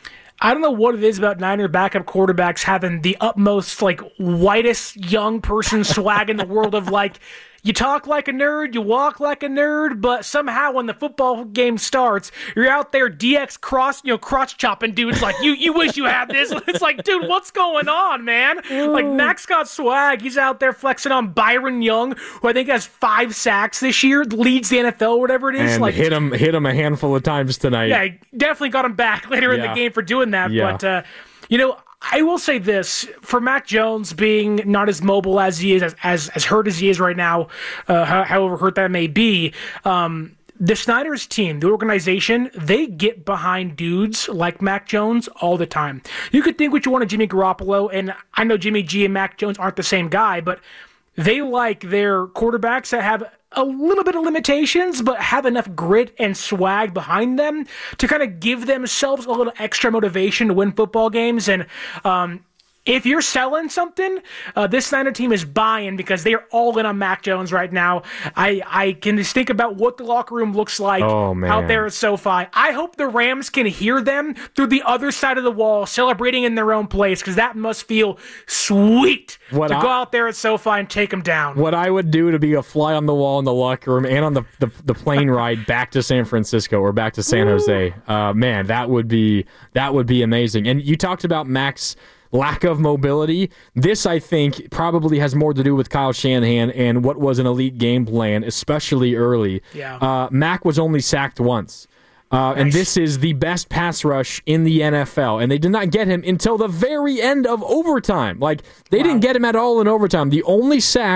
I don't know what it is about Niner backup quarterbacks having the utmost, like, whitest young person swag in the world of, like, you talk like a nerd, you walk like a nerd, but somehow when the football game starts, you're out there D X cross, you know, crotch chopping dudes like, you you wish you had this. It's like, dude, what's going on, man? Like, Mac's got swag. He's out there flexing on Byron Young, who I think has five sacks this year, leads the N F L or whatever it is. And like, hit him, hit him a handful of times tonight. Yeah, definitely got him back later yeah. in the game for doing that. Yeah. But, uh, you know, I will say this, for Mac Jones being not as mobile as he is, as as, as hurt as he is right now, uh, however hurt that may be, um, the Niners team, the organization, they get behind dudes like Mac Jones all the time. You could think what you want of Jimmy Garoppolo, and I know Jimmy G and Mac Jones aren't the same guy, but they like their quarterbacks that have a little bit of limitations, but have enough grit and swag behind them to kind of give themselves a little extra motivation to win football games. And um, if you're selling something, uh, this Niner team is buying because they are all in on Mac Jones right now. I, I can just think about what the locker room looks like oh, out there at SoFi. I hope the Rams can hear them through the other side of the wall, celebrating in their own place, because that must feel sweet what to I, go out there at SoFi and take them down. What I would do to be a fly on the wall in the locker room and on the, the, the plane ride back to San Francisco or back to San Jose, uh, man, that would be that would be amazing. And you talked about Mac's lack of mobility. This, I think, probably has more to do with Kyle Shanahan and what was an elite game plan, especially early. Yeah. Uh, Mac was only sacked once. Uh, nice. And this is the best pass rush in the N F L. And they did not get him until the very end of overtime. Like, they wow. didn't get him at all in overtime. The only sack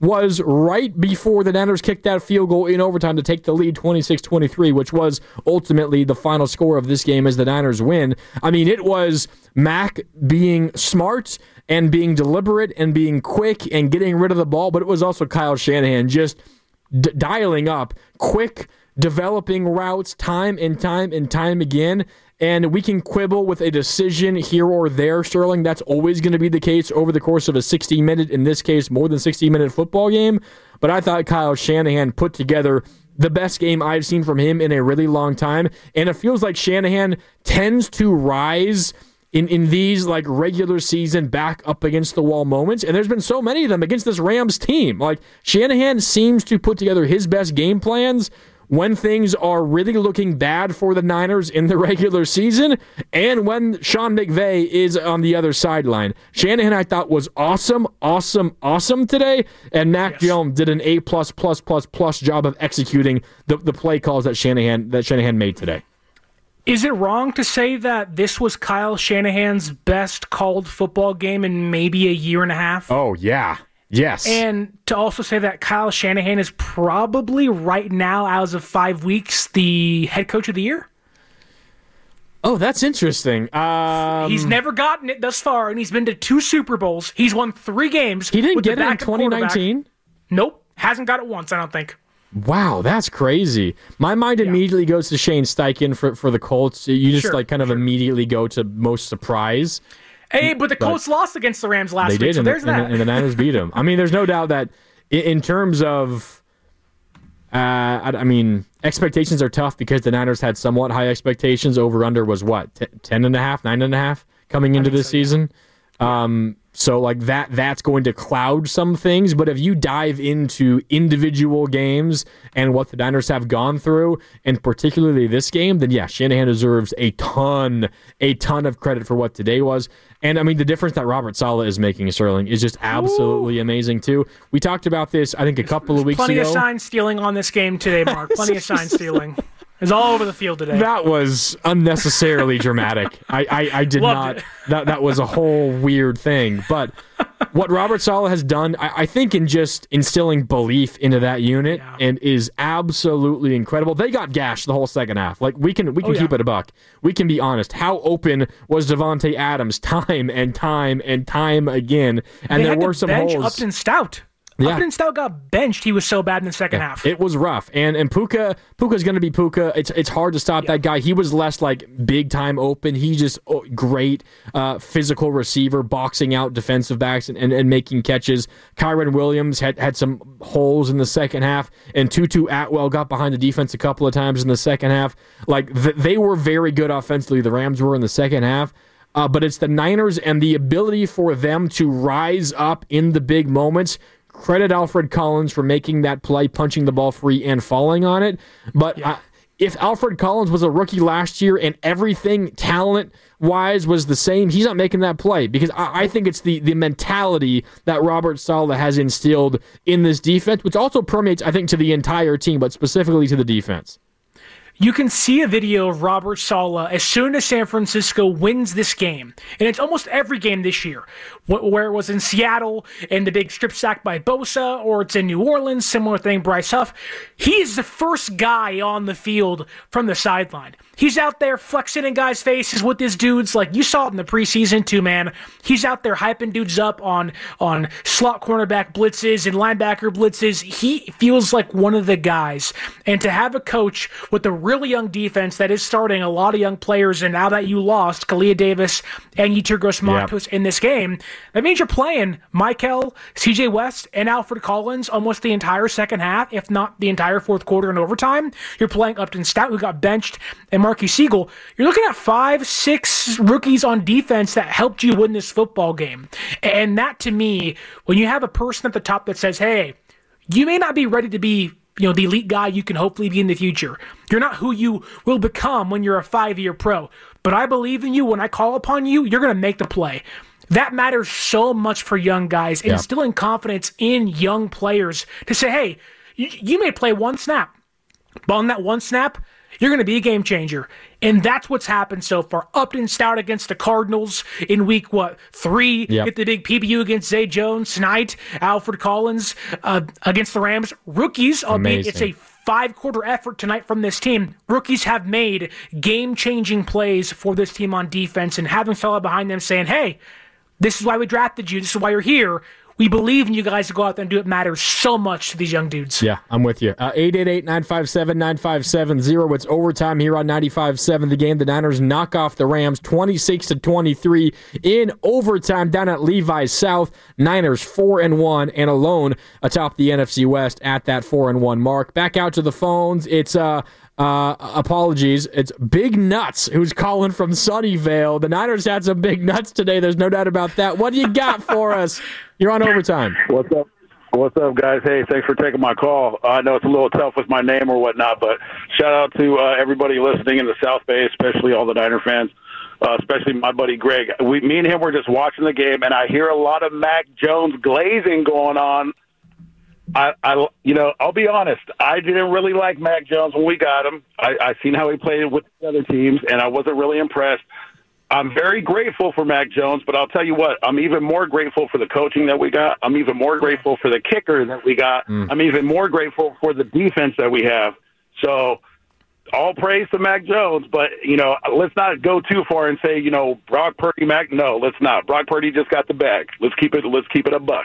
was right before the Niners kicked that field goal in overtime to take the lead twenty-six twenty-three, which was ultimately the final score of this game as the Niners win. I mean, it was Mac being smart and being deliberate and being quick and getting rid of the ball, but it was also Kyle Shanahan just d- dialing up quick, developing routes time and time and time again. And we can quibble with a decision here or there, Sterling. That's always going to be the case over the course of a sixty-minute, in this case, more than sixty-minute football game. But I thought Kyle Shanahan put together the best game I've seen from him in a really long time. And it feels like Shanahan tends to rise in, in these like regular season back up against the wall moments. And there's been so many of them against this Rams team. Like Shanahan seems to put together his best game plans when things are really looking bad for the Niners in the regular season and when Sean McVay is on the other sideline. Shanahan, I thought, was awesome, awesome, awesome today, and Mac yes. Jones did an A plus plus plus plus job of executing the, the play calls that Shanahan that Shanahan made today. Is it wrong to say that this was Kyle Shanahan's best called football game in maybe a year and a half? Oh, yeah. Yes. And to also say that Kyle Shanahan is probably right now, as of five weeks, the head coach of the year? Oh, that's interesting. Um, he's never gotten it thus far, and he's been to two Super Bowls. He's won three games. He didn't get it in twenty nineteen? Nope. Hasn't got it once, I don't think. Wow, that's crazy. My mind yeah. immediately goes to Shane Steichen for, for the Colts. You just sure, like kind of sure. immediately go to most surprise. Hey, but the Colts but lost against the Rams last they week, did, so and there's the, that. And, and the Niners beat them. I mean, there's no doubt that in terms of, uh, I, I mean, expectations are tough because the Niners had somewhat high expectations. Over-under was what, t- ten and a half, nine and a half coming into this so, season? Yeah. Um, so, like, that that's going to cloud some things. But if you dive into individual games and what the Niners have gone through, and particularly this game, then, yeah, Shanahan deserves a ton, a ton of credit for what today was. And, I mean, the difference that Robert Saleh is making, Sterling, is just absolutely Ooh. amazing, too. We talked about this, I think, a couple There's of weeks plenty ago. Plenty of sign stealing on this game today, Mark. Plenty of sign stealing. It's all over the field today. That was unnecessarily dramatic. I, I, I did Loved not. It. That that was a whole weird thing. But what Robert Saleh has done, I, I think, in just instilling belief into that unit, yeah. and is absolutely incredible. They got gashed the whole second half. Like we can we can oh, yeah. keep it a buck. We can be honest. How open was Devontae Adams time and time and time again? And they there had were to some bench holes. Upton Stout. Yeah. Upton Stout got benched. He was so bad in the second yeah, half. It was rough. And and Puka Puka's going to be Puka. It's it's hard to stop yeah. that guy. He was less like big time open. He's just oh, great uh, physical receiver, boxing out defensive backs and, and, and making catches. Kyron Williams had, had some holes in the second half, and Tutu Atwell got behind the defense a couple of times in the second half. Like th- they were very good offensively. The Rams were in the second half. Uh, but it's the Niners and the ability for them to rise up in the big moments. Credit Alfred Collins for making that play, punching the ball free and falling on it. But yeah. uh, if Alfred Collins was a rookie last year and everything talent-wise was the same, he's not making that play. Because I, I think it's the, the mentality that Robert Saleh has instilled in this defense, which also permeates, I think, to the entire team, but specifically to the defense. You can see a video of Robert Saleh as soon as San Francisco wins this game. And it's almost every game this year, where it was in Seattle and the big strip sack by Bosa, or it's in New Orleans, similar thing, Bryce Huff. He's the first guy on the field from the sideline. He's out there flexing in guys' faces with his dudes. Like you saw it in the preseason too, man. He's out there hyping dudes up on, on slot cornerback blitzes and linebacker blitzes. He feels like one of the guys. And to have a coach with a really young defense that is starting a lot of young players, and now that you lost Kalia Davis and Yetur Gross-Matos yep. in this game, that means you're playing Michael, C J West, and Alfred Collins almost the entire second half, if not the entire fourth quarter and overtime. You're playing Upton Stout, who got benched, and Marquis Siegel. You're looking at five, six rookies on defense that helped you win this football game. And that, to me, when you have a person at the top that says, hey, you may not be ready to be you know, the elite guy you can hopefully be in the future. You're not who you will become when you're a five-year pro. But I believe in you. When I call upon you, you're going to make the play. That matters so much for young guys, and yeah. instilling confidence in young players to say, hey, you, you may play one snap, but on that one snap, you're going to be a game changer. And that's what's happened so far. Upton stout against the Cardinals in week, what, three? Yep. Get the big P B U against Zay Jones tonight. Alfred Collins uh, against the Rams. Rookies, albeit it's a five-quarter effort tonight from this team. Rookies have made game-changing plays for this team on defense, and having fella behind them saying, hey, this is why we drafted you. This is why you're here. We believe in you guys to go out there and do it matters so much to these young dudes. Yeah, I'm with you. Uh, eight eight eight, nine five seven, nine five seven zero. It's overtime here on ninety-five seven The Game. The Niners knock off the Rams twenty-six to twenty-three in overtime down at Levi's South. Niners four and one and alone atop the N F C West at that four and one mark. Back out to the phones. It's uh Uh, apologies. It's Big Nuts who's calling from Sunnyvale. The Niners had some big nuts today. There's no doubt about that. What do you got for us? You're on overtime. What's up? What's up, guys? Hey, thanks for taking my call. Uh, I know it's a little tough with my name or whatnot, but shout out to uh, everybody listening in the South Bay, especially all the Niner fans, uh, especially my buddy Greg. We, me and him were just watching the game, and I hear a lot of Mac Jones glazing going on. I, I, you know, I'll be honest. I didn't really like Mac Jones when we got him. I, I seen how he played with the other teams, and I wasn't really impressed. I'm very grateful for Mac Jones, but I'll tell you what, I'm even more grateful for the coaching that we got. I'm even more grateful for the kicker that we got. Mm. I'm even more grateful for the defense that we have. So all praise to Mac Jones, but, you know, let's not go too far and say, you know, Brock Purdy, Mac. No, let's not. Brock Purdy just got the bag. Let's keep it, let's keep it a buck.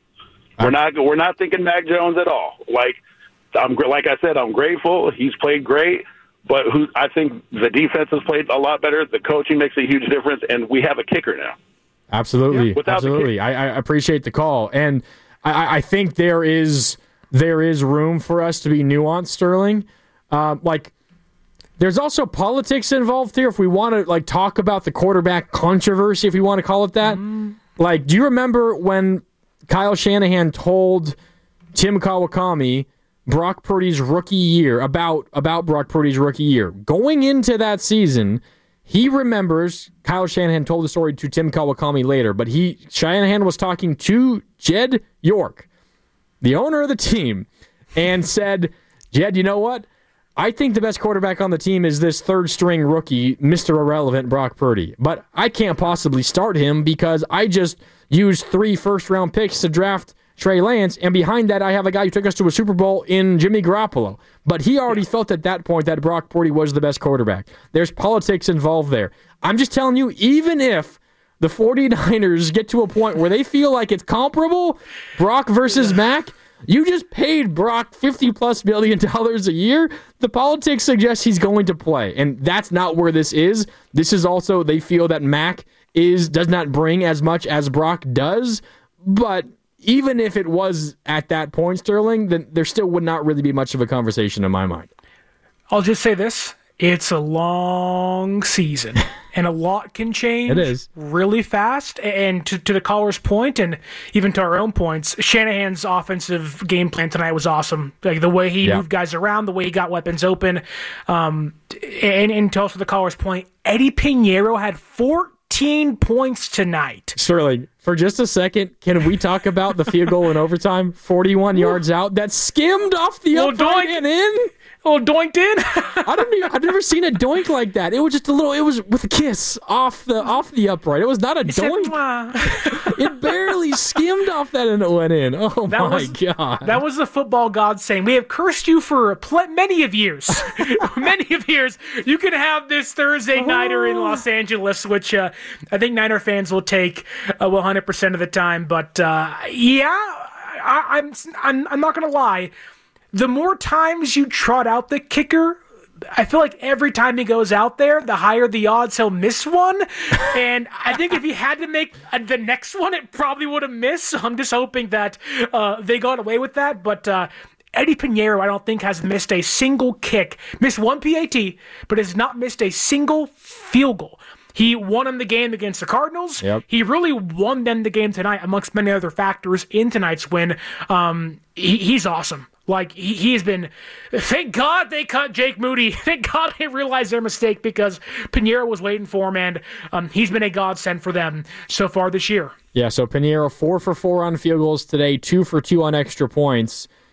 We're not we're not thinking Mac Jones at all. Like I'm like I said, I'm grateful. He's played great, but who I think the defense has played a lot better. The coaching makes a huge difference, and we have a kicker now. Absolutely, yeah, absolutely. I, I appreciate the call, and I, I think there is there is room for us to be nuanced, Sterling. Um, like there's also politics involved here. If we want to like talk about the quarterback controversy, if we want to call it that, mm. like do you remember when Kyle Shanahan told Tim Kawakami Brock Purdy's rookie year, about, about Brock Purdy's rookie year. Going into that season, he remembers, Kyle Shanahan told the story to Tim Kawakami later, but he Shanahan was talking to Jed York, the owner of the team, and said, Jed, you know what? I think the best quarterback on the team is this third-string rookie, Mister Irrelevant Brock Purdy. But I can't possibly start him because I just used three first-round picks to draft Trey Lance, and behind that I have a guy who took us to a Super Bowl in Jimmy Garoppolo. But he already felt at that point that Brock Purdy was the best quarterback. There's politics involved there. I'm just telling you, even if the 49ers get to a point where they feel like it's comparable, Brock versus Mac, you just paid Brock fifty plus million dollars a year. The politics suggests he's going to play, and that's not where this is. This is also, they feel that Mac is does not bring as much as Brock does, but even if it was at that point, Sterling, then there still would not really be much of a conversation in my mind. I'll just say this. It's a long season, and a lot can change it is. really fast. And to, to the caller's point, and even to our own points, Shanahan's offensive game plan tonight was awesome. Like the way he yeah. moved guys around, the way he got weapons open. Um, and, and to also the caller's point, Eddie Pinheiro had fourteen points tonight. Sterling, for just a second, can we talk about the field goal in overtime? forty-one yards out. That skimmed off the well, upright and in. Oh, doinked in. I don't. Even, I've never seen a doink like that. It was just a little. It was with a kiss off the off the upright. It was not a it doink. Said, it barely skimmed off that and it went in. Oh that my was, god! That was the football god saying, "We have cursed you for pl- many of years, many of years. You can have this Thursday nighter in Los Angeles, which uh, I think Niner fans will take uh, one hundred percent of the time. But uh, yeah, I, I'm I'm I'm not gonna lie." The more times you trot out the kicker, I feel like every time he goes out there, the higher the odds he'll miss one. And I think if he had to make the next one, it probably would have missed. So I'm just hoping that uh, they got away with that. But uh, Eddie Pinheiro, I don't think, has missed a single kick. Missed one P A T, but has not missed a single field goal. He won them the game against the Cardinals. Yep. He really won them the game tonight, amongst many other factors in tonight's win. Um, he, he's awesome. Like, he, he's been, thank God they cut Jake Moody. Thank God they realized their mistake because Pinheiro was waiting for him, and um, he's been a godsend for them so far this year. Yeah, so Pinheiro, four for four on field goals today, two for two on extra points.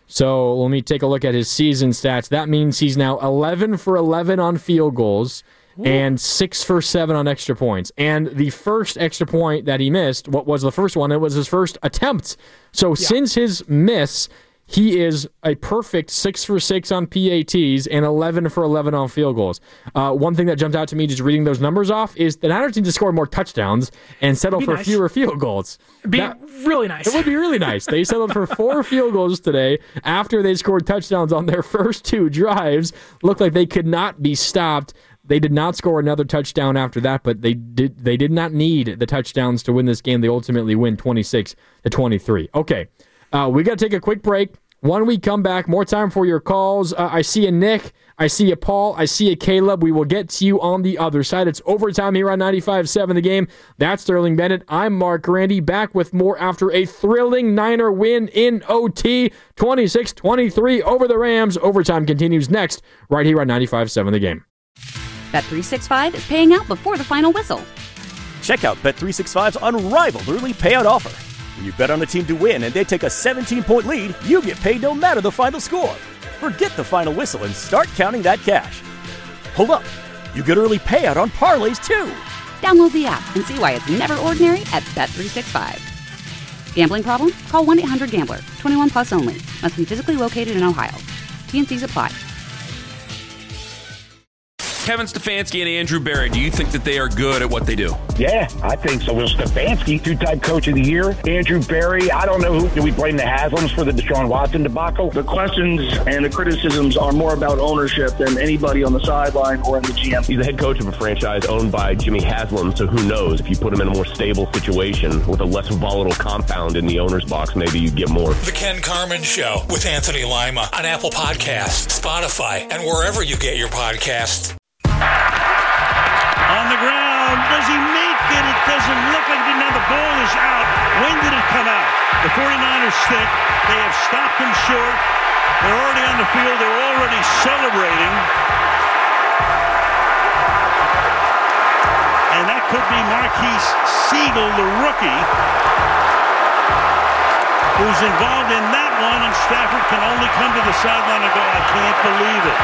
So let me take a look at his season stats. That means he's now eleven for eleven on field goals and six for seven on extra points. And the first extra point that he missed, what was the first one? It was his first attempt. So yeah. since his miss, he is a perfect six for six on P A Ts and eleven for eleven on field goals. Uh, one thing that jumped out to me just reading those numbers off is the Niners need to score more touchdowns and settle for nice. fewer field goals. It'd be that, really nice. It would be really nice. They settled for four field goals today after they scored touchdowns on their first two drives. Looked like they could not be stopped. They did not score another touchdown after that, but they did they did not need the touchdowns to win this game. They ultimately win twenty-six to twenty-three. Okay. Uh, we got to take a quick break. When we come back, more time for your calls. Uh, I see a Nick. I see a Paul. I see a Caleb. We will get to you on the other side. It's overtime here on ninety-five seven The Game. That's Sterling Bennett. I'm Mark Randy, back with more after a thrilling Niner win in O T, twenty-six twenty-three over the Rams. Overtime continues next, right here on ninety-five seven The Game. Bet three sixty-five is paying out before the final whistle. Check out Bet three sixty-five's unrivaled early payout offer. When you bet on a team to win and they take a seventeen-point lead, you get paid no matter the final score. Forget the final whistle and start counting that cash. Hold up. You get early payout on parlays, too. Download the app and see why it's never ordinary at Bet three sixty-five. Gambling problem? Call one eight hundred gambler. twenty-one plus only. Must be physically located in Ohio. T N Cs apply. Kevin Stefanski and Andrew Berry, do you think that they are good at what they do? Yeah, I think so. Will Stefanski, two-time coach of the year. Andrew Berry, I don't know who. Do we blame the Haslams for the Deshaun Watson debacle? The questions and the criticisms are more about ownership than anybody on the sideline or in the G M. He's the head coach of a franchise owned by Jimmy Haslam, so who knows? If you put him in a more stable situation with a less volatile compound in the owner's box, maybe you get more. The Ken Carman Show with Anthony Lima on Apple Podcasts, Spotify, and wherever you get your podcasts. On the ground, does he make it? It doesn't look like it. Now the ball is out. When did it come out? The 49ers think they have stopped him short. They're already on the field. They're already celebrating. And that could be Marquise Siegel, the rookie, who's involved in that one, and Stafford can only come to the sideline and go, I can't believe it.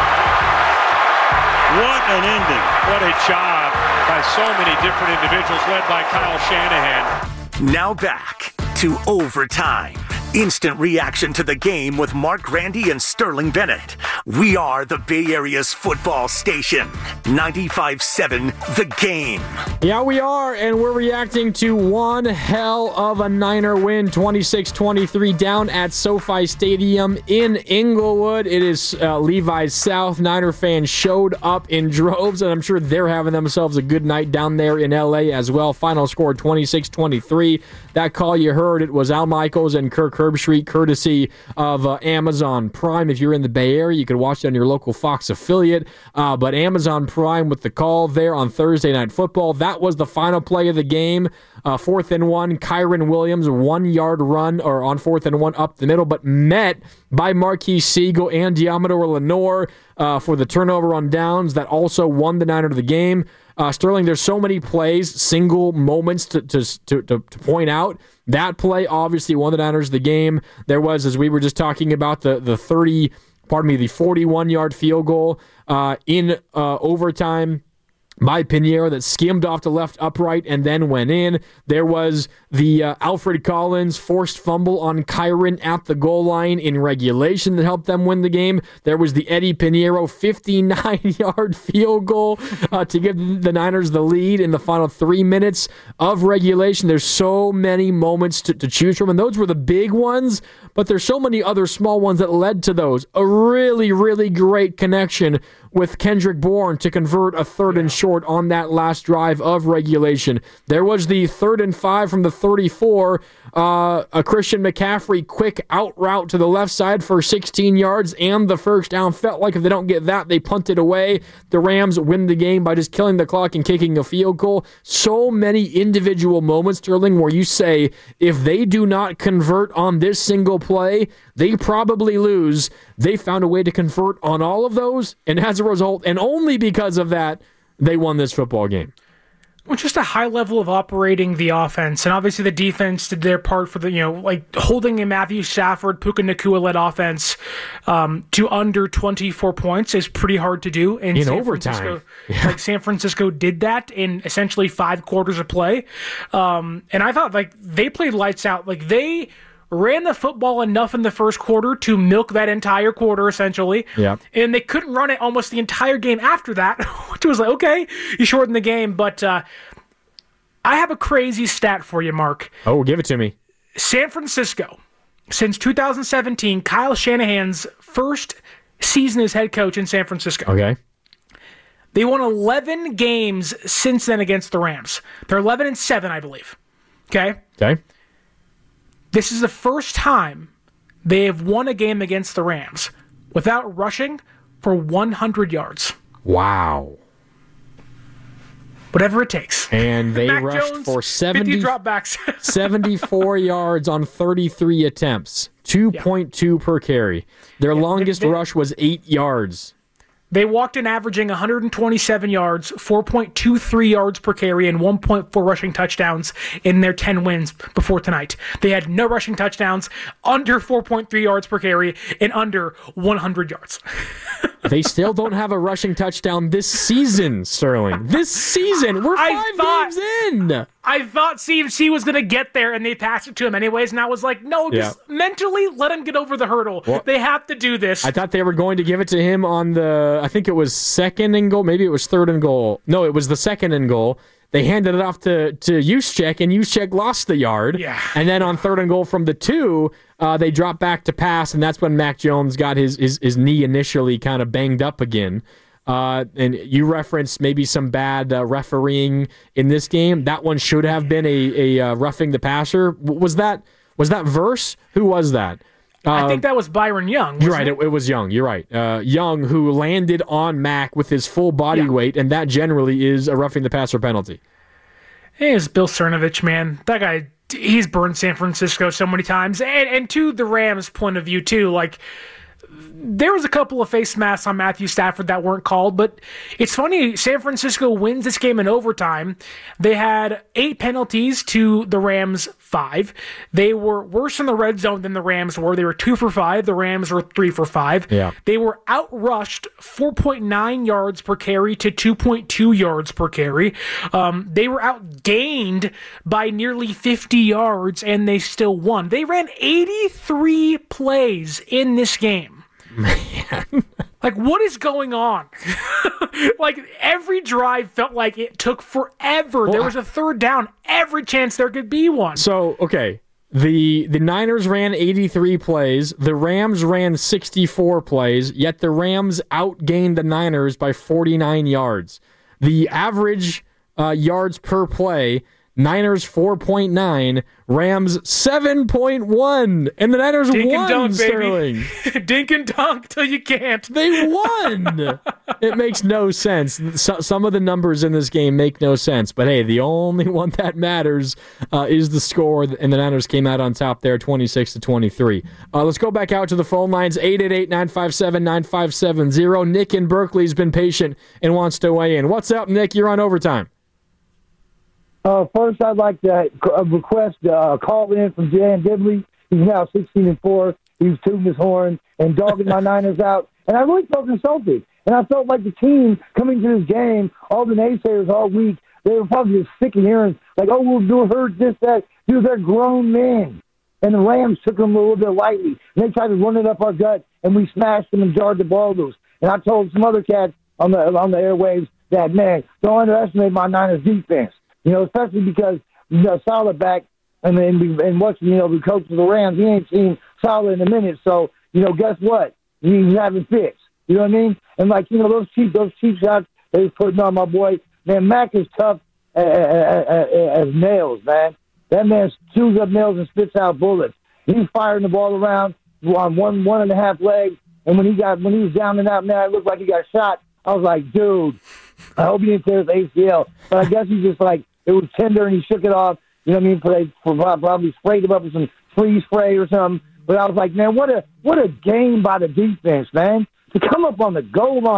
What an ending. What a job by so many different individuals led by Kyle Shanahan. Now back to overtime. Instant reaction to the game with Mark Randy and Sterling Bennett. We are the Bay Area's football station. ninety-five seven The Game. Yeah, we are, and we're reacting to one hell of a Niner win, twenty-six twenty-three down at SoFi Stadium in Inglewood. It is uh, Levi's South. Niner fans showed up in droves, and I'm sure they're having themselves a good night down there in L A as well. Final score twenty-six twenty-three. That call you heard, it was Al Michaels and Kirk Herbstreit, courtesy of uh, Amazon Prime. If you're in the Bay Area, you can watch it on your local Fox affiliate. Uh, but Amazon Prime with the call there on Thursday Night Football. That was the final play of the game. Uh, fourth and one, Kyren Williams, one-yard run, or on fourth and one up the middle, but met by Marquise Siegel and Diamador Lenore uh, for the turnover on downs that also won the Niner to the game. Uh, Sterling, there's so many plays, single moments to, to to to point out. That play obviously won the Niners the game. There was, as we were just talking about, the the thirty, pardon me, the forty-one-yard field goal uh, in uh, overtime by Pinheiro that skimmed off the left upright and then went in. There was the uh, Alfred Collins forced fumble on Kyren at the goal line in regulation that helped them win the game. There was the Eddie Pinheiro fifty-nine-yard field goal uh, to give the Niners the lead in the final three minutes of regulation. There's so many moments to, to choose from, and those were the big ones, but there's so many other small ones that led to those. A really, really great connection with Kendrick Bourne to convert a third and short on that last drive of regulation. There was the third and five from the thirty-four, uh, a Christian McCaffrey quick out route to the left side for sixteen yards and the first down. Felt like if they don't get that, they punt it away. The Rams win the game by just killing the clock and kicking a field goal. So many individual moments, Sterling, where you say, if they do not convert on this single play, they probably lose. They found a way to convert on all of those, and as a result, and only because of that, they won this football game. Well, just a high level of operating the offense, and obviously the defense did their part for the, you know, like holding a Matthew Stafford, Puka Nacua-led offense um, to under twenty-four points is pretty hard to do. And in San overtime. Francisco, Yeah. Like San Francisco did that in essentially five quarters of play. Um, and I thought like they played lights out. Like they ran the football enough in the first quarter to milk that entire quarter, essentially. Yeah. And they couldn't run it almost the entire game after that, which was like, okay, you shortened the game. But uh, I have a crazy stat for you, Mark. Oh, give it to me. San Francisco, since two thousand seventeen, Kyle Shanahan's first season as head coach in San Francisco. Okay. They won eleven games since then against the Rams. They're eleven and seven, I believe. Okay? Okay. This is the first time they have won a game against the Rams without rushing for one hundred yards. Wow. Whatever it takes. And they Mac rushed Jones, for seventy, fifty dropbacks. seventy-four yards on thirty-three attempts. two point two yeah. per carry. Their yeah, longest they, they, rush was eight yards. They walked in averaging one hundred twenty-seven yards, four point two three yards per carry, and one point four rushing touchdowns in their ten wins before tonight. They had no rushing touchdowns, under four point three yards per carry, and under one hundred yards. They still don't have a rushing touchdown this season, Sterling. This season. We're five thought, games in. I thought C M C was going to get there, and they passed it to him anyways, and I was like, no, just yeah. mentally let him get over the hurdle. Well, they have to do this. I thought they were going to give it to him on the, I think it was second and goal. Maybe it was third and goal. No, it was the second and goal. They handed it off to, to Juszczyk, and Juszczyk lost the yard. Yeah. And then on third and goal from the two, uh, they dropped back to pass, and that's when Mac Jones got his, his, his knee initially kind of banged up again. Uh, and you referenced maybe some bad uh, refereeing in this game. That one should have been a, a uh, roughing the passer. Was that was that Verse? Who was that? Uh, I think that was Byron Young. You're right. It? It, it was Young. You're right. Uh, Young, who landed on Mac with his full body yeah. weight, and that generally is a roughing the passer penalty. Hey, it's Bill Cernovich, man. That guy, he's burned San Francisco so many times. And, and to the Rams' point of view, too, like, there was a couple of face masks on Matthew Stafford that weren't called, but it's funny, San Francisco wins this game in overtime. They had eight penalties to the Rams' five. They were worse in the red zone than the Rams were. They were two for five. The Rams were three for five. Yeah. They were outrushed four point nine yards per carry to two point two yards per carry. Um, they were outgained by nearly fifty yards, and they still won. They ran eighty-three plays in this game. Man. Like, what is going on? Like, every drive felt like it took forever. Well, there was a third down every chance there could be one. So, okay, the the Niners ran eighty-three plays. The Rams ran sixty-four plays, yet the Rams outgained the Niners by forty-nine yards. The average uh, yards per play, Niners four point nine, Rams seven point one, and the Niners Dink won, and dunk, Sterling. Baby. Dink and dunk till you can't. They won! It makes no sense. So, some of the numbers in this game make no sense, but hey, the only one that matters uh, is the score, and the Niners came out on top there, twenty-six to twenty-three. Uh, let's go back out to the phone lines, eight eight eight, nine five seven, nine five seven zero. Nick in Berkeley's been patient and wants to weigh in. What's up, Nick? You're on overtime. Uh, first, I'd like to request a uh, call in from Jan Dibley. He's now sixteen and four. He was tooting his horn and dogging my Niners out. And I really felt insulted. And I felt like the team coming to this game, all the naysayers all week, they were probably just sick of hearing, like, oh, we'll do hurt this, that. Dude, they're grown men. And the Rams took them a little bit lightly. And they tried to run it up our gut, and we smashed them and jarred the ball loose. And I told some other cats on the on the airwaves that, man, don't underestimate my Niners defense. You know, especially because you know, Saleh back, and then we, and what's you know the coach of the Rams, he ain't seen Saleh in a minute. So you know, guess what? He's having fits. You know what I mean? And like you know, those cheap those cheap shots they was putting on my boy. Man, Mac is tough as, as, as nails, man. That man chews up nails and spits out bullets. He's firing the ball around on one one and a half legs, and when he got when he was down and out, man, it looked like he got shot. I was like, dude, I hope he didn't tear his A C L. But I guess he just like. It was tender, and he shook it off. You know what I mean? For they for probably sprayed him up with some freeze spray or something. But I was like, man, what a what a game by the defense, man! To come up on the goal line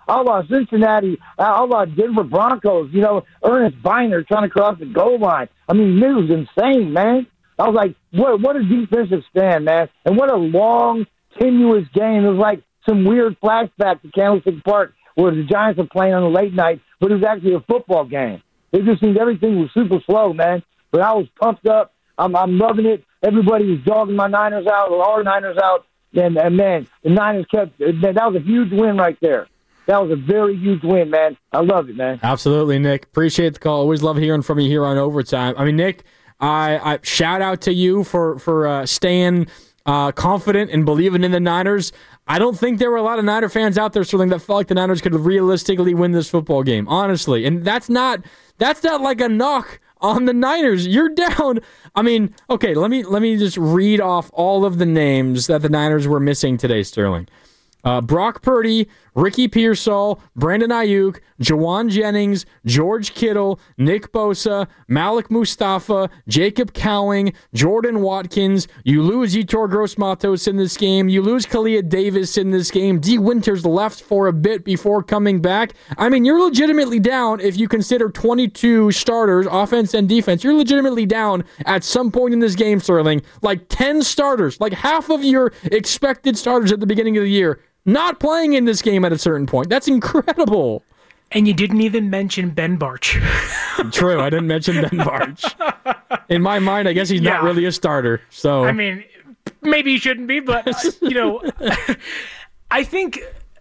How about Cincinnati? How about Denver Broncos? You know, Ernest Biner trying to cross the goal line. I mean, it was insane, man. I was like, what, what a defensive stand, man. And what a long, tenuous game. It was like some weird flashback to Candlestick Park where the Giants are playing on the late night, but it was actually a football game. It just seemed everything was super slow, man. But I was pumped up. I'm, I'm loving it. Everybody was dogging my Niners out, or our Niners out. And, and, man, the Niners kept – that was a huge win right there. That was a very huge win, man. I love it, man. Absolutely, Nick. Appreciate the call. Always love hearing from you here on Overtime. I mean, Nick, I, I shout out to you for, for uh, staying uh, confident and believing in the Niners. I don't think there were a lot of Niner fans out there, Sterling, that felt like the Niners could realistically win this football game, honestly. And that's not that's not like a knock on the Niners. You're down. I mean, okay, let me let me just read off all of the names that the Niners were missing today, Sterling. Uh, Brock Purdy, Ricky Pearsall, Brandon Ayuk, Jawan Jennings, George Kittle, Nick Bosa, Malik Mustafa, Jacob Cowing, Jordan Watkins. You lose Yetur Gross-Matos in this game. You lose Kalia Davis in this game. D. Winters left for a bit before coming back. I mean, you're legitimately down if you consider twenty-two starters, offense and defense. You're legitimately down at some point in this game, Sterling, like ten starters, like half of your expected starters at the beginning of the year not playing in this game at a certain point. That's incredible. And you didn't even mention Ben Barch. True, I didn't mention Ben Barch. In my mind, I guess he's yeah. not really a starter. So I mean, maybe he shouldn't be, but, uh, you know, I think,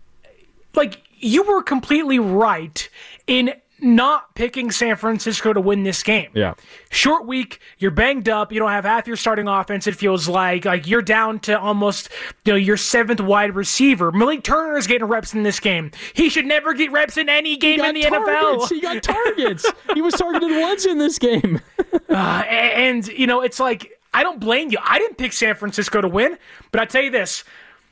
like, you were completely right in not picking San Francisco to win this game. Yeah. Short week, you're banged up, you don't have half your starting offense, it feels like. Like you're down to almost, you know, your seventh wide receiver. Malik Turner is getting reps in this game. He should never get reps in any game in the targets. N F L. He got targets. He was targeted once in this game. uh, and, you know, it's like, I don't blame you. I didn't pick San Francisco to win, but I tell you this,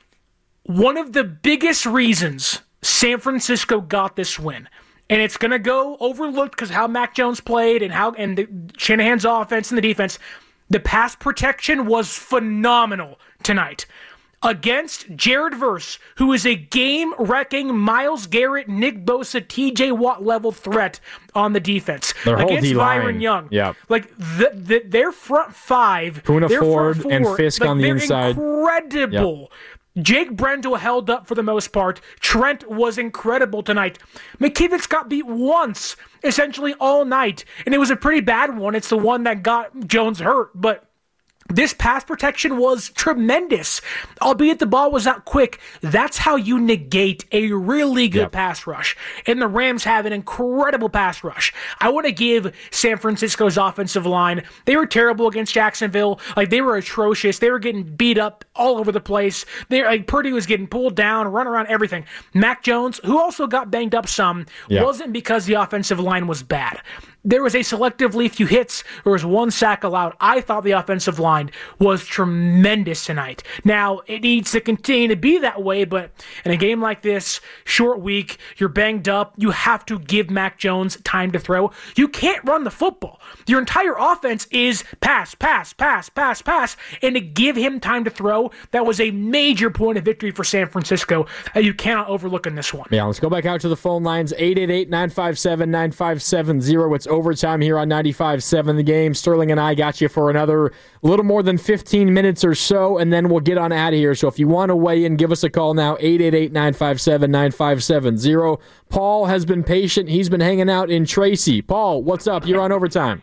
one of the biggest reasons San Francisco got this win, and it's going to go overlooked because how Mac Jones played and how and the Shanahan's offense and the defense. The pass protection was phenomenal tonight against Jared Verse, who is a game-wrecking Myles Garrett, Nick Bosa, T J Watt level threat on the defense. Their whole against D-line. Byron Young. Yeah. Like the, the, their front five, Poona their Ford front four, and Fisk like, on the they're inside. Incredible. Yep. Jake Brendel held up for the most part. Trent was incredible tonight. McKivitz got beat once, essentially all night, and it was a pretty bad one. It's the one that got Jones hurt, but this pass protection was tremendous. Albeit the ball was not quick, that's how you negate a really good yep. pass rush. And the Rams have an incredible pass rush. I want to give San Francisco's offensive line, they were terrible against Jacksonville. Like, they were atrocious. They were getting beat up all over the place. They like Purdy was getting pulled down, run around, everything. Mac Jones, who also got banged up some, yep. wasn't because the offensive line was bad. There was a selectively few hits. There was one sack allowed. I thought the offensive line was tremendous tonight. Now, it needs to continue to be that way, but in a game like this, short week, you're banged up, you have to give Mac Jones time to throw. You can't run the football. Your entire offense is pass, pass, pass, pass, pass, and to give him time to throw, that was a major point of victory for San Francisco that you cannot overlook in this one. Yeah, let's go back out to the phone lines, eight eight eight, nine five seven, nine five seven zero. It's overtime here on ninety-five seven The Game. Sterling and I got you for another little more than fifteen minutes or so, and then we'll get on out of here. So if you want to weigh in, give us a call now, eight eight eight, nine five seven, nine five seven zero. Paul has been patient. He's been hanging out in Tracy. Paul, what's up? You're on overtime.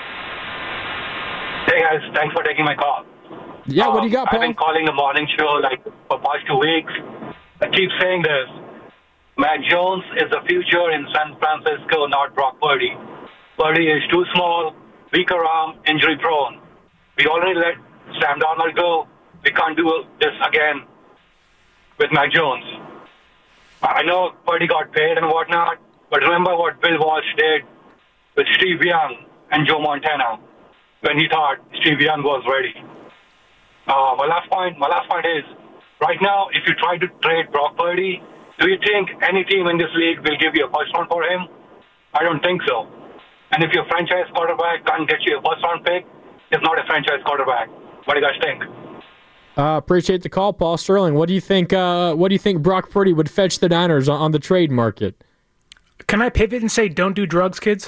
Hey, guys. Thanks for taking my call. Yeah, um, what do you got, Paul? I've been calling the morning show like for past two weeks. I keep saying this. Mac Jones is the future in San Francisco, not Brock Purdy. Purdy is too small, weaker arm, injury prone. We already let Sam Darnold go. We can't do this again with Mac Jones. I know Purdy got paid and whatnot, but remember what Bill Walsh did with Steve Young and Joe Montana when he thought Steve Young was ready. Uh, my last point, my last point is, right now, if you try to trade Brock Purdy, do you think any team in this league will give you a first round for him? I don't think so. And if your franchise quarterback can't get you a first round pick, it's not a franchise quarterback. What do you guys think? Uh, appreciate the call, Paul Sterling. What do you think? Uh, what do you think Brock Purdy would fetch the Niners on, on the trade market? Can I pivot and say, don't do drugs, kids?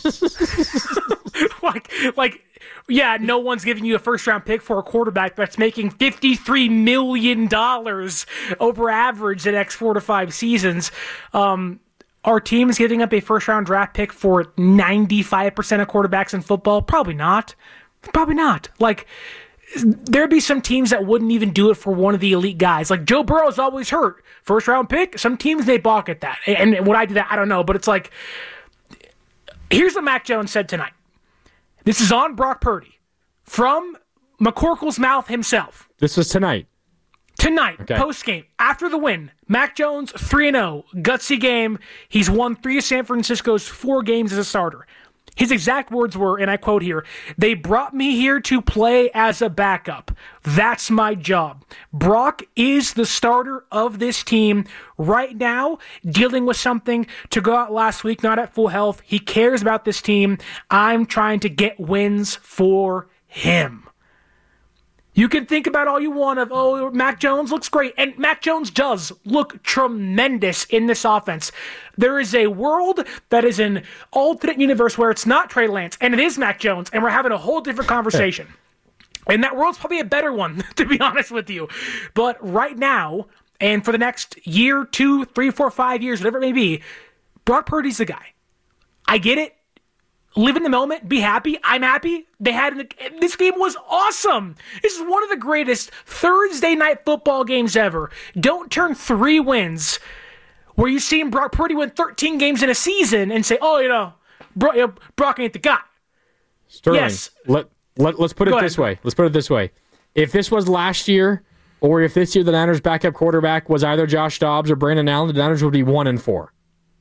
like, like, yeah, no one's giving you a first-round pick for a quarterback that's making fifty-three million dollars over average the next four to five seasons. Um, Are teams giving up a first-round draft pick for ninety-five percent of quarterbacks in football? Probably not. Probably not. Like, there'd be some teams that wouldn't even do it for one of the elite guys. Like, Joe Burrow's always hurt. First-round pick, some teams, they balk at that. And would I do that? I don't know. But it's like, here's what Mac Jones said tonight. This is on Brock Purdy from McCorkle's mouth himself. This was tonight. Tonight, okay. Post-game, after the win, Mac Jones, three and oh, gutsy game. He's won three of San Francisco's four games as a starter. His exact words were, and I quote here, "They brought me here to play as a backup. That's my job. Brock is the starter of this team right now, dealing with something to go out last week, not at full health. He cares about this team. I'm trying to get wins for him." You can think about all you want of, oh, Mac Jones looks great. And Mac Jones does look tremendous in this offense. There is a world that is an alternate universe where it's not Trey Lance, and it is Mac Jones, and we're having a whole different conversation. And that world's probably a better one, to be honest with you. But right now, and for the next year, two, three, four, five years, whatever it may be, Brock Purdy's the guy. I get it. Live in the moment, be happy. I'm happy. They had an, this game was awesome. This is one of the greatest Thursday night football games ever. Don't turn three wins where you see Brock Purdy win thirteen games in a season and say, "Oh, you know, Brock, you know, Brock ain't the guy." Sterling, yes. Let let let's put it Go this ahead. way. Let's put it this way. If this was last year, or if this year the Niners' backup quarterback was either Josh Dobbs or Brandon Allen, the Niners would be one and four.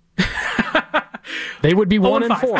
They would be one and four.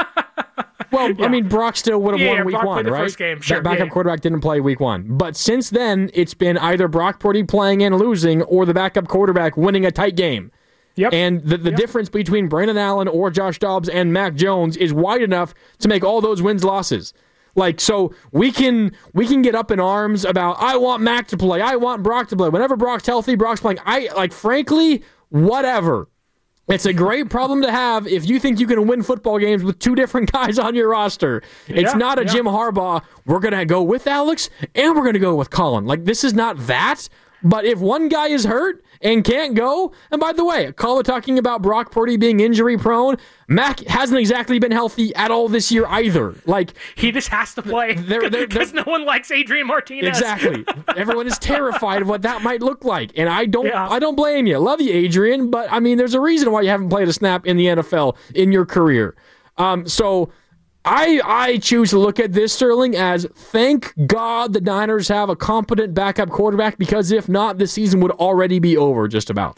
Well, yeah. I mean, Brock still would have yeah, won week Brock one, the right? First game. Sure, that backup yeah, yeah. quarterback didn't play week one. But since then, it's been either Brock Purdy playing and losing or the backup quarterback winning a tight game. Yep. And the, the yep. difference between Brandon Allen or Josh Dobbs and Mac Jones is wide enough to make all those wins losses. Like, so we can we can get up in arms about, I want Mac to play, I want Brock to play. Whenever Brock's healthy, Brock's playing. I like, frankly, whatever. It's a great problem to have if you think you can win football games with two different guys on your roster. It's yeah, not a yeah. Jim Harbaugh, we're going to go with Alex and we're going to go with Colin. Like, this is not that. But if one guy is hurt and can't go, and by the way, a caller talking about Brock Purdy being injury prone, Mac hasn't exactly been healthy at all this year either. Like, he just has to play because no one likes Adrian Martinez. Exactly. Everyone is terrified of what that might look like, and I don't, yeah. I don't blame you. Love you, Adrian, but I mean, there's a reason why you haven't played a snap in the N F L in your career. Um, so. I I choose to look at this, Sterling, as thank God the Niners have a competent backup quarterback, because if not, the season would already be over just about.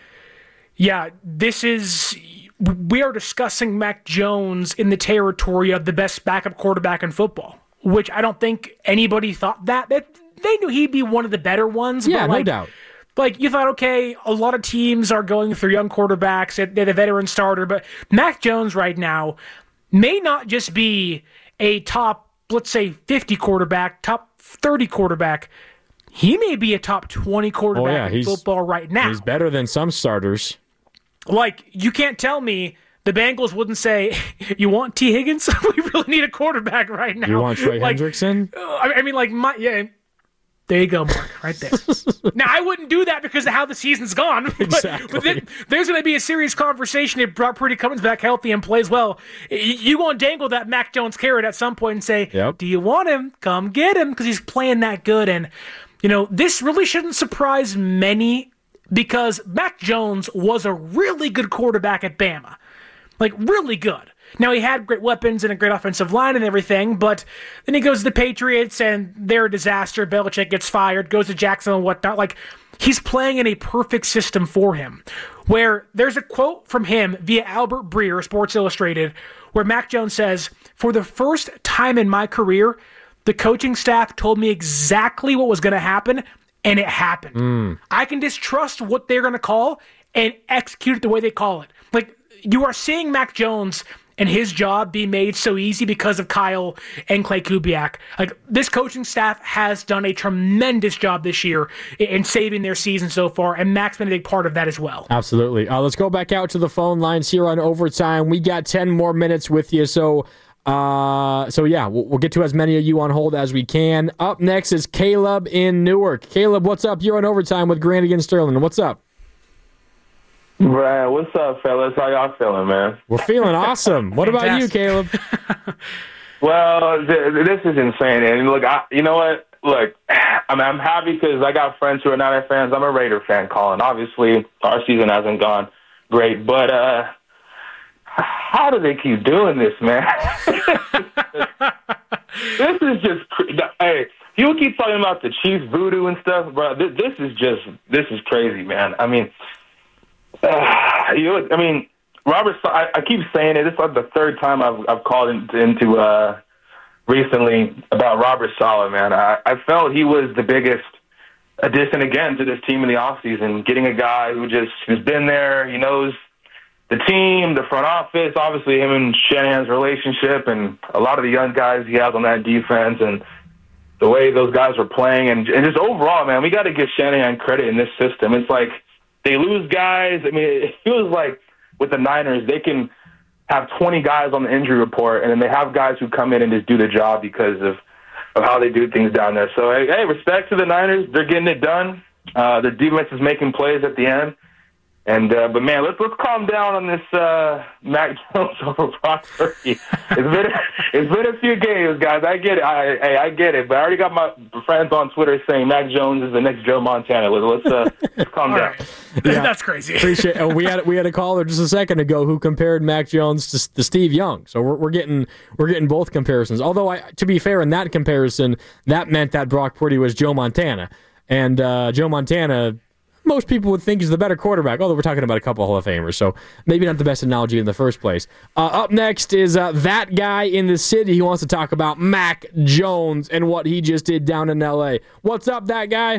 Yeah, this is... We are discussing Mac Jones in the territory of the best backup quarterback in football, which I don't think anybody thought that. that they knew he'd be one of the better ones. Yeah, but like, no doubt. Like, you thought, okay, a lot of teams are going through young quarterbacks. They're the veteran starter, but Mac Jones right now may not just be a top, let's say, fifty quarterback, top thirty quarterback. He may be a top twenty quarterback oh, yeah, in football right now. He's better than some starters. Like, you can't tell me the Bengals wouldn't say, you want T. Higgins? We really need a quarterback right now. You want Trey like, Hendrickson? I mean, like, my yeah. There you go, Mark, right there. Now, I wouldn't do that because of how the season's gone. But, exactly. but then, there's going to be a serious conversation if Brock Purdy comes back healthy and plays well. You're going to dangle that Mac Jones carrot at some point and say, yep. do you want him? Come get him, because he's playing that good. And, you know, this really shouldn't surprise many, because Mac Jones was a really good quarterback at Bama. Like, really good. Now, he had great weapons and a great offensive line and everything, but then he goes to the Patriots, and they're a disaster. Belichick gets fired, goes to Jacksonville and whatnot. Like, he's playing in a perfect system for him, where there's a quote from him via Albert Breer, Sports Illustrated, where Mac Jones says, "For the first time in my career, the coaching staff told me exactly what was going to happen, and it happened. Mm. I can just trust what they're going to call and execute it the way they call it." Like, you are seeing Mac Jones and his job be made so easy because of Kyle and Clay Kubiak. Like, this coaching staff has done a tremendous job this year in saving their season so far, and Mac's been a big part of that as well. Absolutely. Uh, let's go back out to the phone lines here on Overtime. We got ten more minutes with you, so uh, so yeah, we'll, we'll get to as many of you on hold as we can. Up next is Caleb in Newark. Caleb, what's up? You're on Overtime with Grandy and Sterling. What's up? Brad, what's up, fellas? How y'all feeling, man? We're feeling awesome. What about you, Caleb? Well, th- this is insane. And look, I, you know what? Look, I mean, I'm happy because I got friends who are Niner fans. I'm a Raider fan, Colin. Obviously, our season hasn't gone great, but uh, how do they keep doing this, man? This is just hey. People keep talking about the Chiefs voodoo and stuff, bro. This, this is just this is crazy, man. I mean. Uh, you know, I mean, Robert. I, I keep saying it. This is like the third time I've I've called in, into uh, recently about Robert Saleh. Man, I, I felt he was the biggest addition again to this team in the offseason. Getting a guy who just has been there. He knows the team, the front office. Obviously, him and Shanahan's relationship, and a lot of the young guys he has on that defense, and the way those guys were playing, and, and just overall, man, we got to give Shanahan credit in this system. It's like. They lose guys. I mean, it feels like with the Niners, they can have twenty guys on the injury report, and then they have guys who come in and just do the job because of, of how they do things down there. So, hey, hey, respect to the Niners. They're getting it done. Uh, their defense is making plays at the end. And uh, but man, let's let's calm down on this uh, Mac Jones over Brock Purdy. It's been it's been a few games, guys. I get it. I, I I get it. But I already got my friends on Twitter saying Mac Jones is the next Joe Montana. Let's let's, uh, let's calm down. Right. Yeah. That's crazy. Appreciate. Oh, we had we had a caller just a second ago who compared Mac Jones to, to Steve Young. So we're we're getting we're getting both comparisons. Although I, to be fair, in that comparison, that meant that Brock Purdy was Joe Montana, and uh, Joe Montana. Most people would think he's the better quarterback, although we're talking about a couple of Hall of Famers, so maybe not the best analogy in the first place. Uh, up next is uh, that guy in the city. He wants to talk about Mac Jones and what he just did down in L A. What's up, that guy?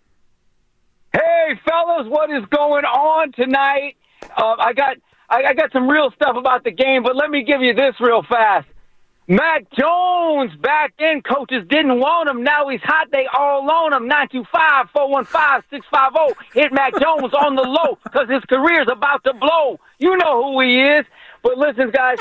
Hey, fellas, what is going on tonight? Uh, I got I, I got some real stuff about the game, but let me give you this real fast. Mac Jones back in. Coaches didn't want him. Now he's hot. They all on him. nine two five, four one five, six five zero. Hit Mac Jones on the low because his career's about to blow. You know who he is. But listen, guys,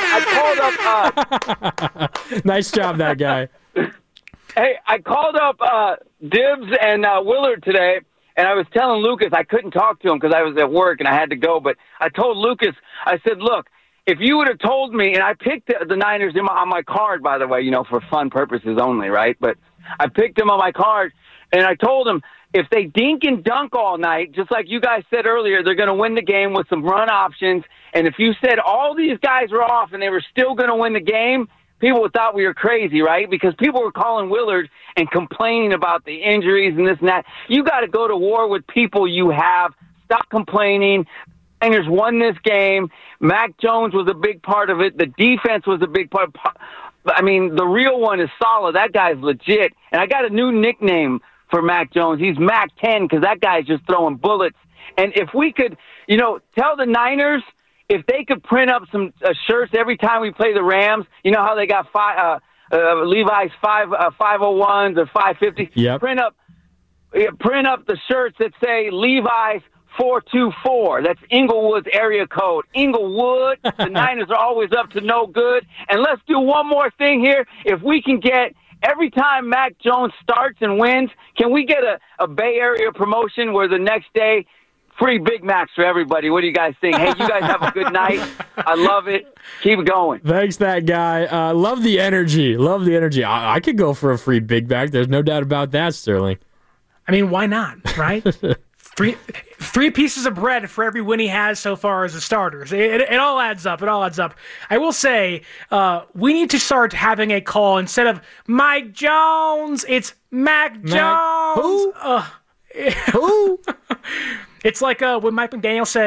I called up... Uh, nice job, that guy. Hey, I called up uh, Dibs and uh, Willard today, and I was telling Lucas I couldn't talk to him because I was at work and I had to go. But I told Lucas, I said, look, if you would have told me, and I picked the, the Niners in my, on my card, by the way, you know, for fun purposes only, right? But I picked them on my card, and I told them if they dink and dunk all night, just like you guys said earlier, they're going to win the game with some run options. And if you said all these guys were off and they were still going to win the game, people would thought we were crazy, right? Because people were calling Willard and complaining about the injuries and this and that. You got to go to war with people you have. Stop complaining. Niners won this game. Mac Jones was a big part of it. The defense was a big part. I mean, the real one is solid. That guy's legit. And I got a new nickname for Mac Jones. He's Mac ten because that guy's just throwing bullets. And if we could, you know, tell the Niners if they could print up some uh, shirts every time we play the Rams, you know how they got five, uh, uh, Levi's five, uh, five oh ones or five fifty? Yep. Print up, uh, print up the shirts that say Levi's four two four. That's Inglewood's area code. Inglewood, the Niners are always up to no good. And let's do one more thing here. If we can get, every time Mac Jones starts and wins, can we get a, a Bay Area promotion where the next day, free Big Macs for everybody? What do you guys think? Hey, you guys have a good night. I love it. Keep it going. Thanks, that guy. Uh, love the energy. Love the energy. I, I could go for a free Big Mac. There's no doubt about that, Sterling. I mean, why not, right? Three, three pieces of bread for every win he has so far as a starter. It, it, it all adds up. It all adds up. I will say, uh, we need to start having a call instead of Mike Jones. It's Mac, Mac Jones. Who? Uh, who? It's like uh, when Mike McDaniel said,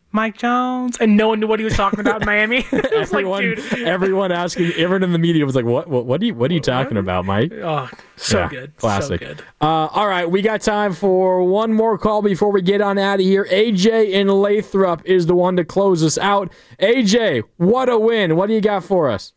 Mike Jones, and no one knew what he was talking about in Miami. everyone, like, dude. everyone asking, everyone in the media was like, "What? What? What are you? What are you talking about, Mike?" Oh, so yeah, good, classic. So good. Uh, all right, we got time for one more call before we get on out of here. A J in Lathrop is the one to close us out. A J, what a win! What do you got for us?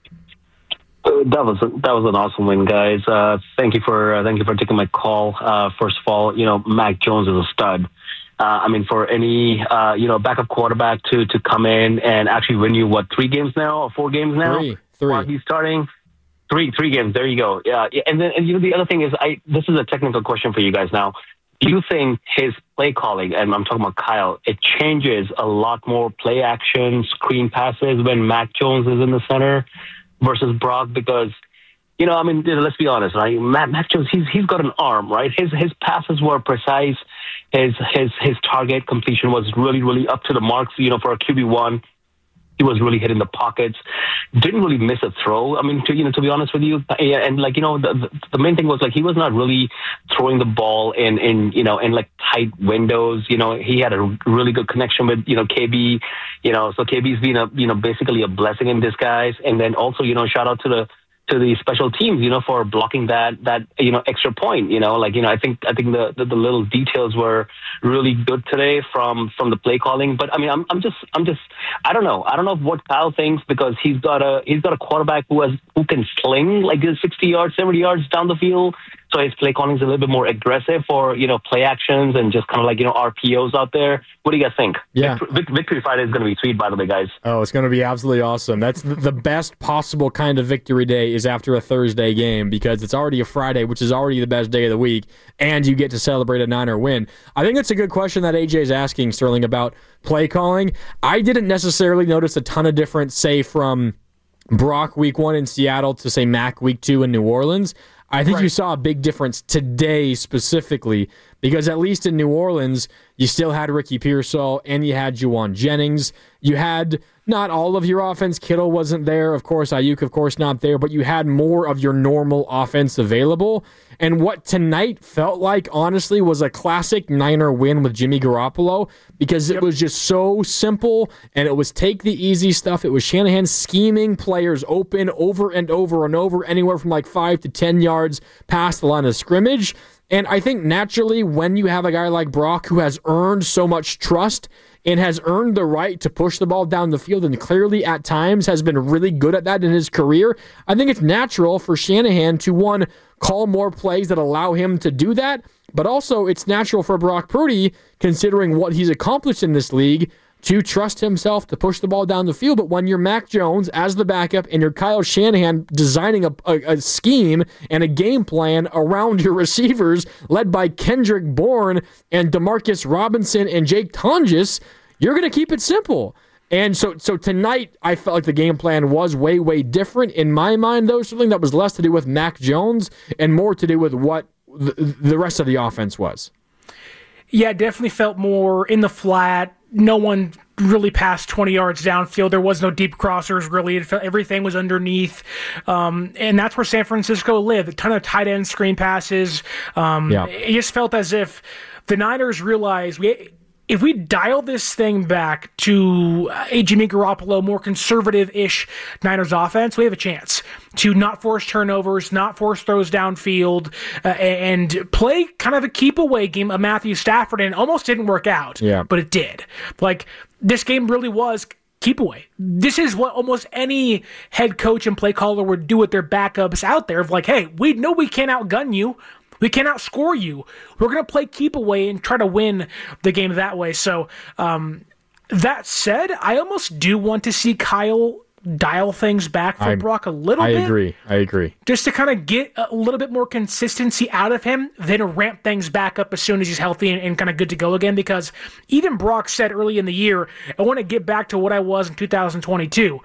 Uh, that was a, that was an awesome win, guys. Uh, thank you for uh, thank you for taking my call. Uh, first of all, you know, Mac Jones is a stud. Uh, I mean, for any, uh, you know, backup quarterback to, to come in and actually win you, what, three games now or four games now? Three. Three. While he's starting? Three, three games. There you go. Yeah. And then, and you know, the other thing is, I, this is a technical question for you guys now. Do you think his play calling, and I'm talking about Kyle, it changes a lot more play action, screen passes when Mac Jones is in the center versus Brock? Because, you know, I mean, let's be honest, right? Mac, Mac Jones, he's, he's got an arm, right? His, his passes were precise. His his his target completion was really, really up to the marks. You know, for a Q B one, he was really hitting the pockets. Didn't really miss a throw. I mean, to, you know, to be honest with you, and like, you know, the, the main thing was like he was not really throwing the ball in, in you know, in like tight windows. You know, he had a really good connection with, you know, K B. You know, so K B's been a, you know, basically a blessing in disguise. And then also, you know, shout out to the to the special teams, you know, for blocking that, that, you know, extra point, you know, like, you know, I think, I think the, the, the little details were really good today from, from the play calling. But I mean, I'm, I'm just, I'm just, I don't know. I don't know what Kyle thinks, because he's got a, he's got a quarterback who has, who can sling like sixty yards, seventy yards down the field. So his play calling is a little bit more aggressive for, you know, play actions and just kind of like, you know, R P Os out there. What do you guys think? Yeah. Victory, Victory Friday is going to be sweet, by the way, guys. Oh, it's going to be absolutely awesome. That's the best possible kind of victory day is after a Thursday game, because it's already a Friday, which is already the best day of the week, and you get to celebrate a Niner win. I think that's a good question that A J is asking, Sterling, about play calling. I didn't necessarily notice a ton of difference, say, from Brock week one in Seattle to, say, Mac week two in New Orleans. I think right. you saw a big difference today specifically, because at least in New Orleans, you still had Ricky Pearsall and you had Juwan Jennings. You had not all of your offense. Kittle wasn't there. Of course, Ayuk, of course, not there. But you had more of your normal offense available. And what tonight felt like, honestly, was a classic Niner win with Jimmy Garoppolo, because it yep. was just so simple, and it was take the easy stuff. It was Shanahan scheming players open over and over and over, anywhere from like five to ten yards past the line of scrimmage. And I think naturally, when you have a guy like Brock who has earned so much trust and has earned the right to push the ball down the field, and clearly at times has been really good at that in his career, I think it's natural for Shanahan to, one, call more plays that allow him to do that, but also it's natural for Brock Purdy, considering what he's accomplished in this league, to trust himself to push the ball down the field. But when you're Mac Jones as the backup and you're Kyle Shanahan designing a, a, a scheme and a game plan around your receivers led by Kendrick Bourne and Demarcus Robinson and Jake Tonjes, you're going to keep it simple. And so so tonight, I felt like the game plan was way, way different. In my mind, though, something that was less to do with Mac Jones and more to do with what the, the rest of the offense was. Yeah, definitely felt more in the flat. No one really passed twenty yards downfield. There was no deep crossers, really. It felt, everything was underneath. Um, and that's where San Francisco lived. A ton of tight end screen passes. Um, yeah. It just felt as if the Niners realized we if we dial this thing back to a Jimmy Garoppolo, more conservative-ish Niners offense, we have a chance to not force turnovers, not force throws downfield, uh, and play kind of a keep-away game of Matthew Stafford, and it almost didn't work out, yeah. but it did. Like, this game really was keep away. This is what almost any head coach and play caller would do with their backups out there, of like, hey, we know we can't outgun you. We can't outscore you. We're going to play keep away and try to win the game that way. So um, that said, I almost do want to see Kyle dial things back for I, Brock a little I bit. I agree. I agree. Just to kind of get a little bit more consistency out of him, then ramp things back up as soon as he's healthy and, and kind of good to go again. Because even Brock said early in the year, I want to get back to what I was in two thousand twenty-two.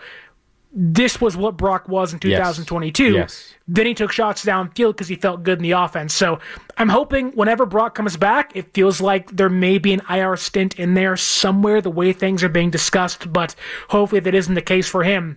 This was what Brock was in two thousand twenty-two. Yes. Yes. Then he took shots downfield because he felt good in the offense. So I'm hoping whenever Brock comes back, it feels like there may be an I R stint in there somewhere, the way things are being discussed. But hopefully that isn't the case for him.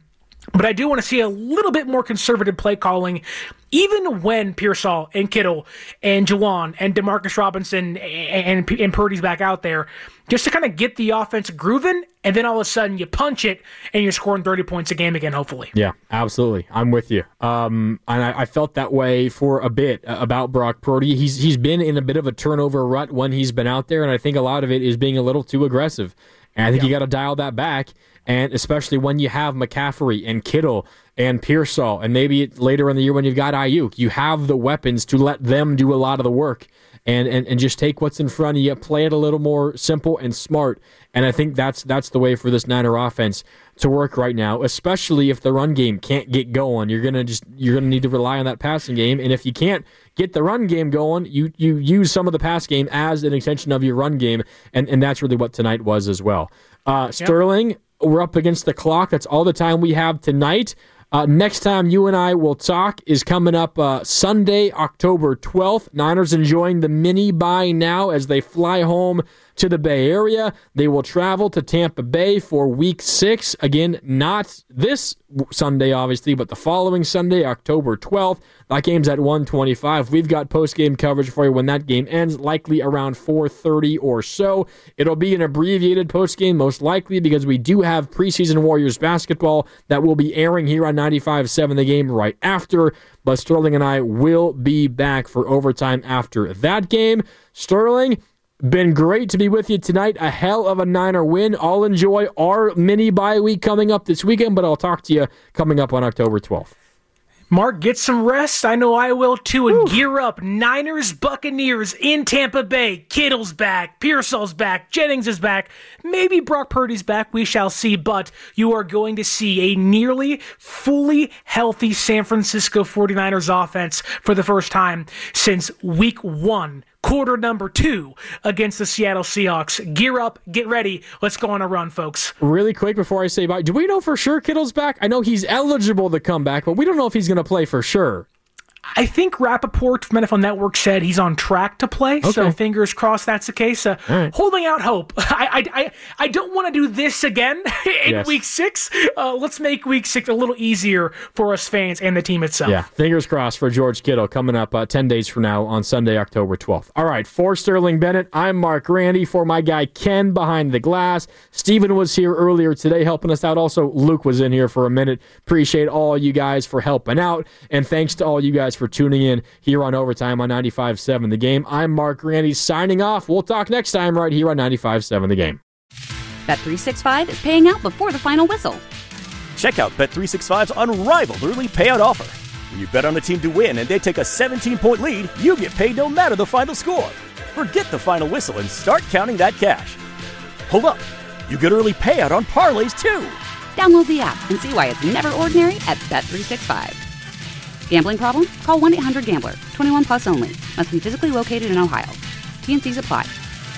But I do want to see a little bit more conservative play calling, even when Pearsall and Kittle and Juwan and Demarcus Robinson and, and, and Purdy's back out there, just to kind of get the offense grooving, and then all of a sudden you punch it and you're scoring thirty points a game again, hopefully. Yeah, absolutely. I'm with you. Um, and I, I felt that way for a bit about Brock Purdy. He's He's been in a bit of a turnover rut when he's been out there, and I think a lot of it is being a little too aggressive. And I think yeah. you got to dial that back, and especially when you have McCaffrey and Kittle and Pearsall, and maybe later in the year when you've got Ayuk, you have the weapons to let them do a lot of the work and, and, and just take what's in front of you, play it a little more simple and smart. And I think that's that's the way for this Niner offense to work right now, especially if the run game can't get going. You're gonna just you're gonna need to rely on that passing game, and if you can't get the run game going, you you use some of the pass game as an extension of your run game, and, and that's really what tonight was as well. Uh, Sterling, yep. We're up against the clock. That's all the time we have tonight. Uh, next time you and I will talk is coming up uh, Sunday, October twelfth. Niners enjoying the mini bye now as they fly home to the Bay Area. They will travel to Tampa Bay for week six. Again, not this Sunday, obviously, but the following Sunday, October twelfth. That game's at one twenty-five. We've got post-game coverage for you when that game ends, likely around four thirty or so. It'll be an abbreviated post-game, most likely, because we do have preseason Warriors basketball that will be airing here on ninety-five point seven The Game right after. But Sterling and I will be back for overtime after that game. Sterling, been great to be with you tonight. A hell of a Niner win. I'll enjoy our mini bye week coming up this weekend, but I'll talk to you coming up on October twelfth. Mark, get some rest. I know I will too. And Woo. Gear up. Niners, Buccaneers in Tampa Bay. Kittle's back. Pearsall's back. Jennings is back. Maybe Brock Purdy's back. We shall see. But you are going to see a nearly fully healthy San Francisco forty-niners offense for the first time since week one. Quarter number two against the Seattle Seahawks. Gear up, get ready. Let's go on a run, folks. Really quick before I say bye, do we know for sure Kittle's back? I know he's eligible to come back, but we don't know if he's going to play for sure. I think Rappaport from N F L Network said he's on track to play, okay. So fingers crossed that's the case. Uh, right. Holding out hope. I I, I, I don't want to do this again in yes. week six. Uh, let's make week six a little easier for us fans and the team itself. Yeah, fingers crossed for George Kittle coming up uh, ten days from now on Sunday, October twelfth. All right, for Sterling Bennett, I'm Mark Randy. For my guy Ken behind the glass, Steven was here earlier today helping us out. Also, Luke was in here for a minute. Appreciate all you guys for helping out, and thanks to all you guys for tuning in here on Overtime on ninety-five point seven The Game. I'm Mark Randy signing off. We'll talk next time right here on ninety-five point seven The Game. Bet three sixty-five is paying out before the final whistle. Check out Bet three sixty-five's unrivaled early payout offer. When you bet on a team to win and they take a seventeen-point lead, you get paid no matter the final score. Forget the final whistle and start counting that cash. Hold up. You get early payout on parlays, too. Download the app and see why it's never ordinary at Bet three sixty-five. Gambling problem? Call one eight hundred gambler. twenty-one plus only. Must be physically located in Ohio. T N Cs apply.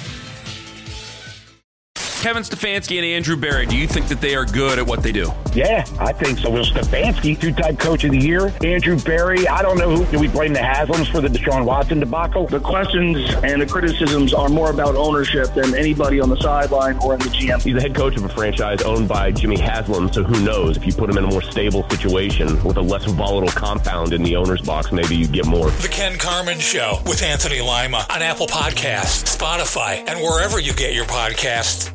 Kevin Stefanski and Andrew Berry, do you think that they are good at what they do? Yeah, I think so. Will Stefanski, two-time coach of the year. Andrew Berry, I don't know who. Do we blame the Haslams for the Deshaun Watson debacle? The questions and the criticisms are more about ownership than anybody on the sideline or in the G M. He's the head coach of a franchise owned by Jimmy Haslam, so who knows? If you put him in a more stable situation with a less volatile compound in the owner's box, maybe you get more. The Ken Carman Show with Anthony Lima on Apple Podcasts, Spotify, and wherever you get your podcasts.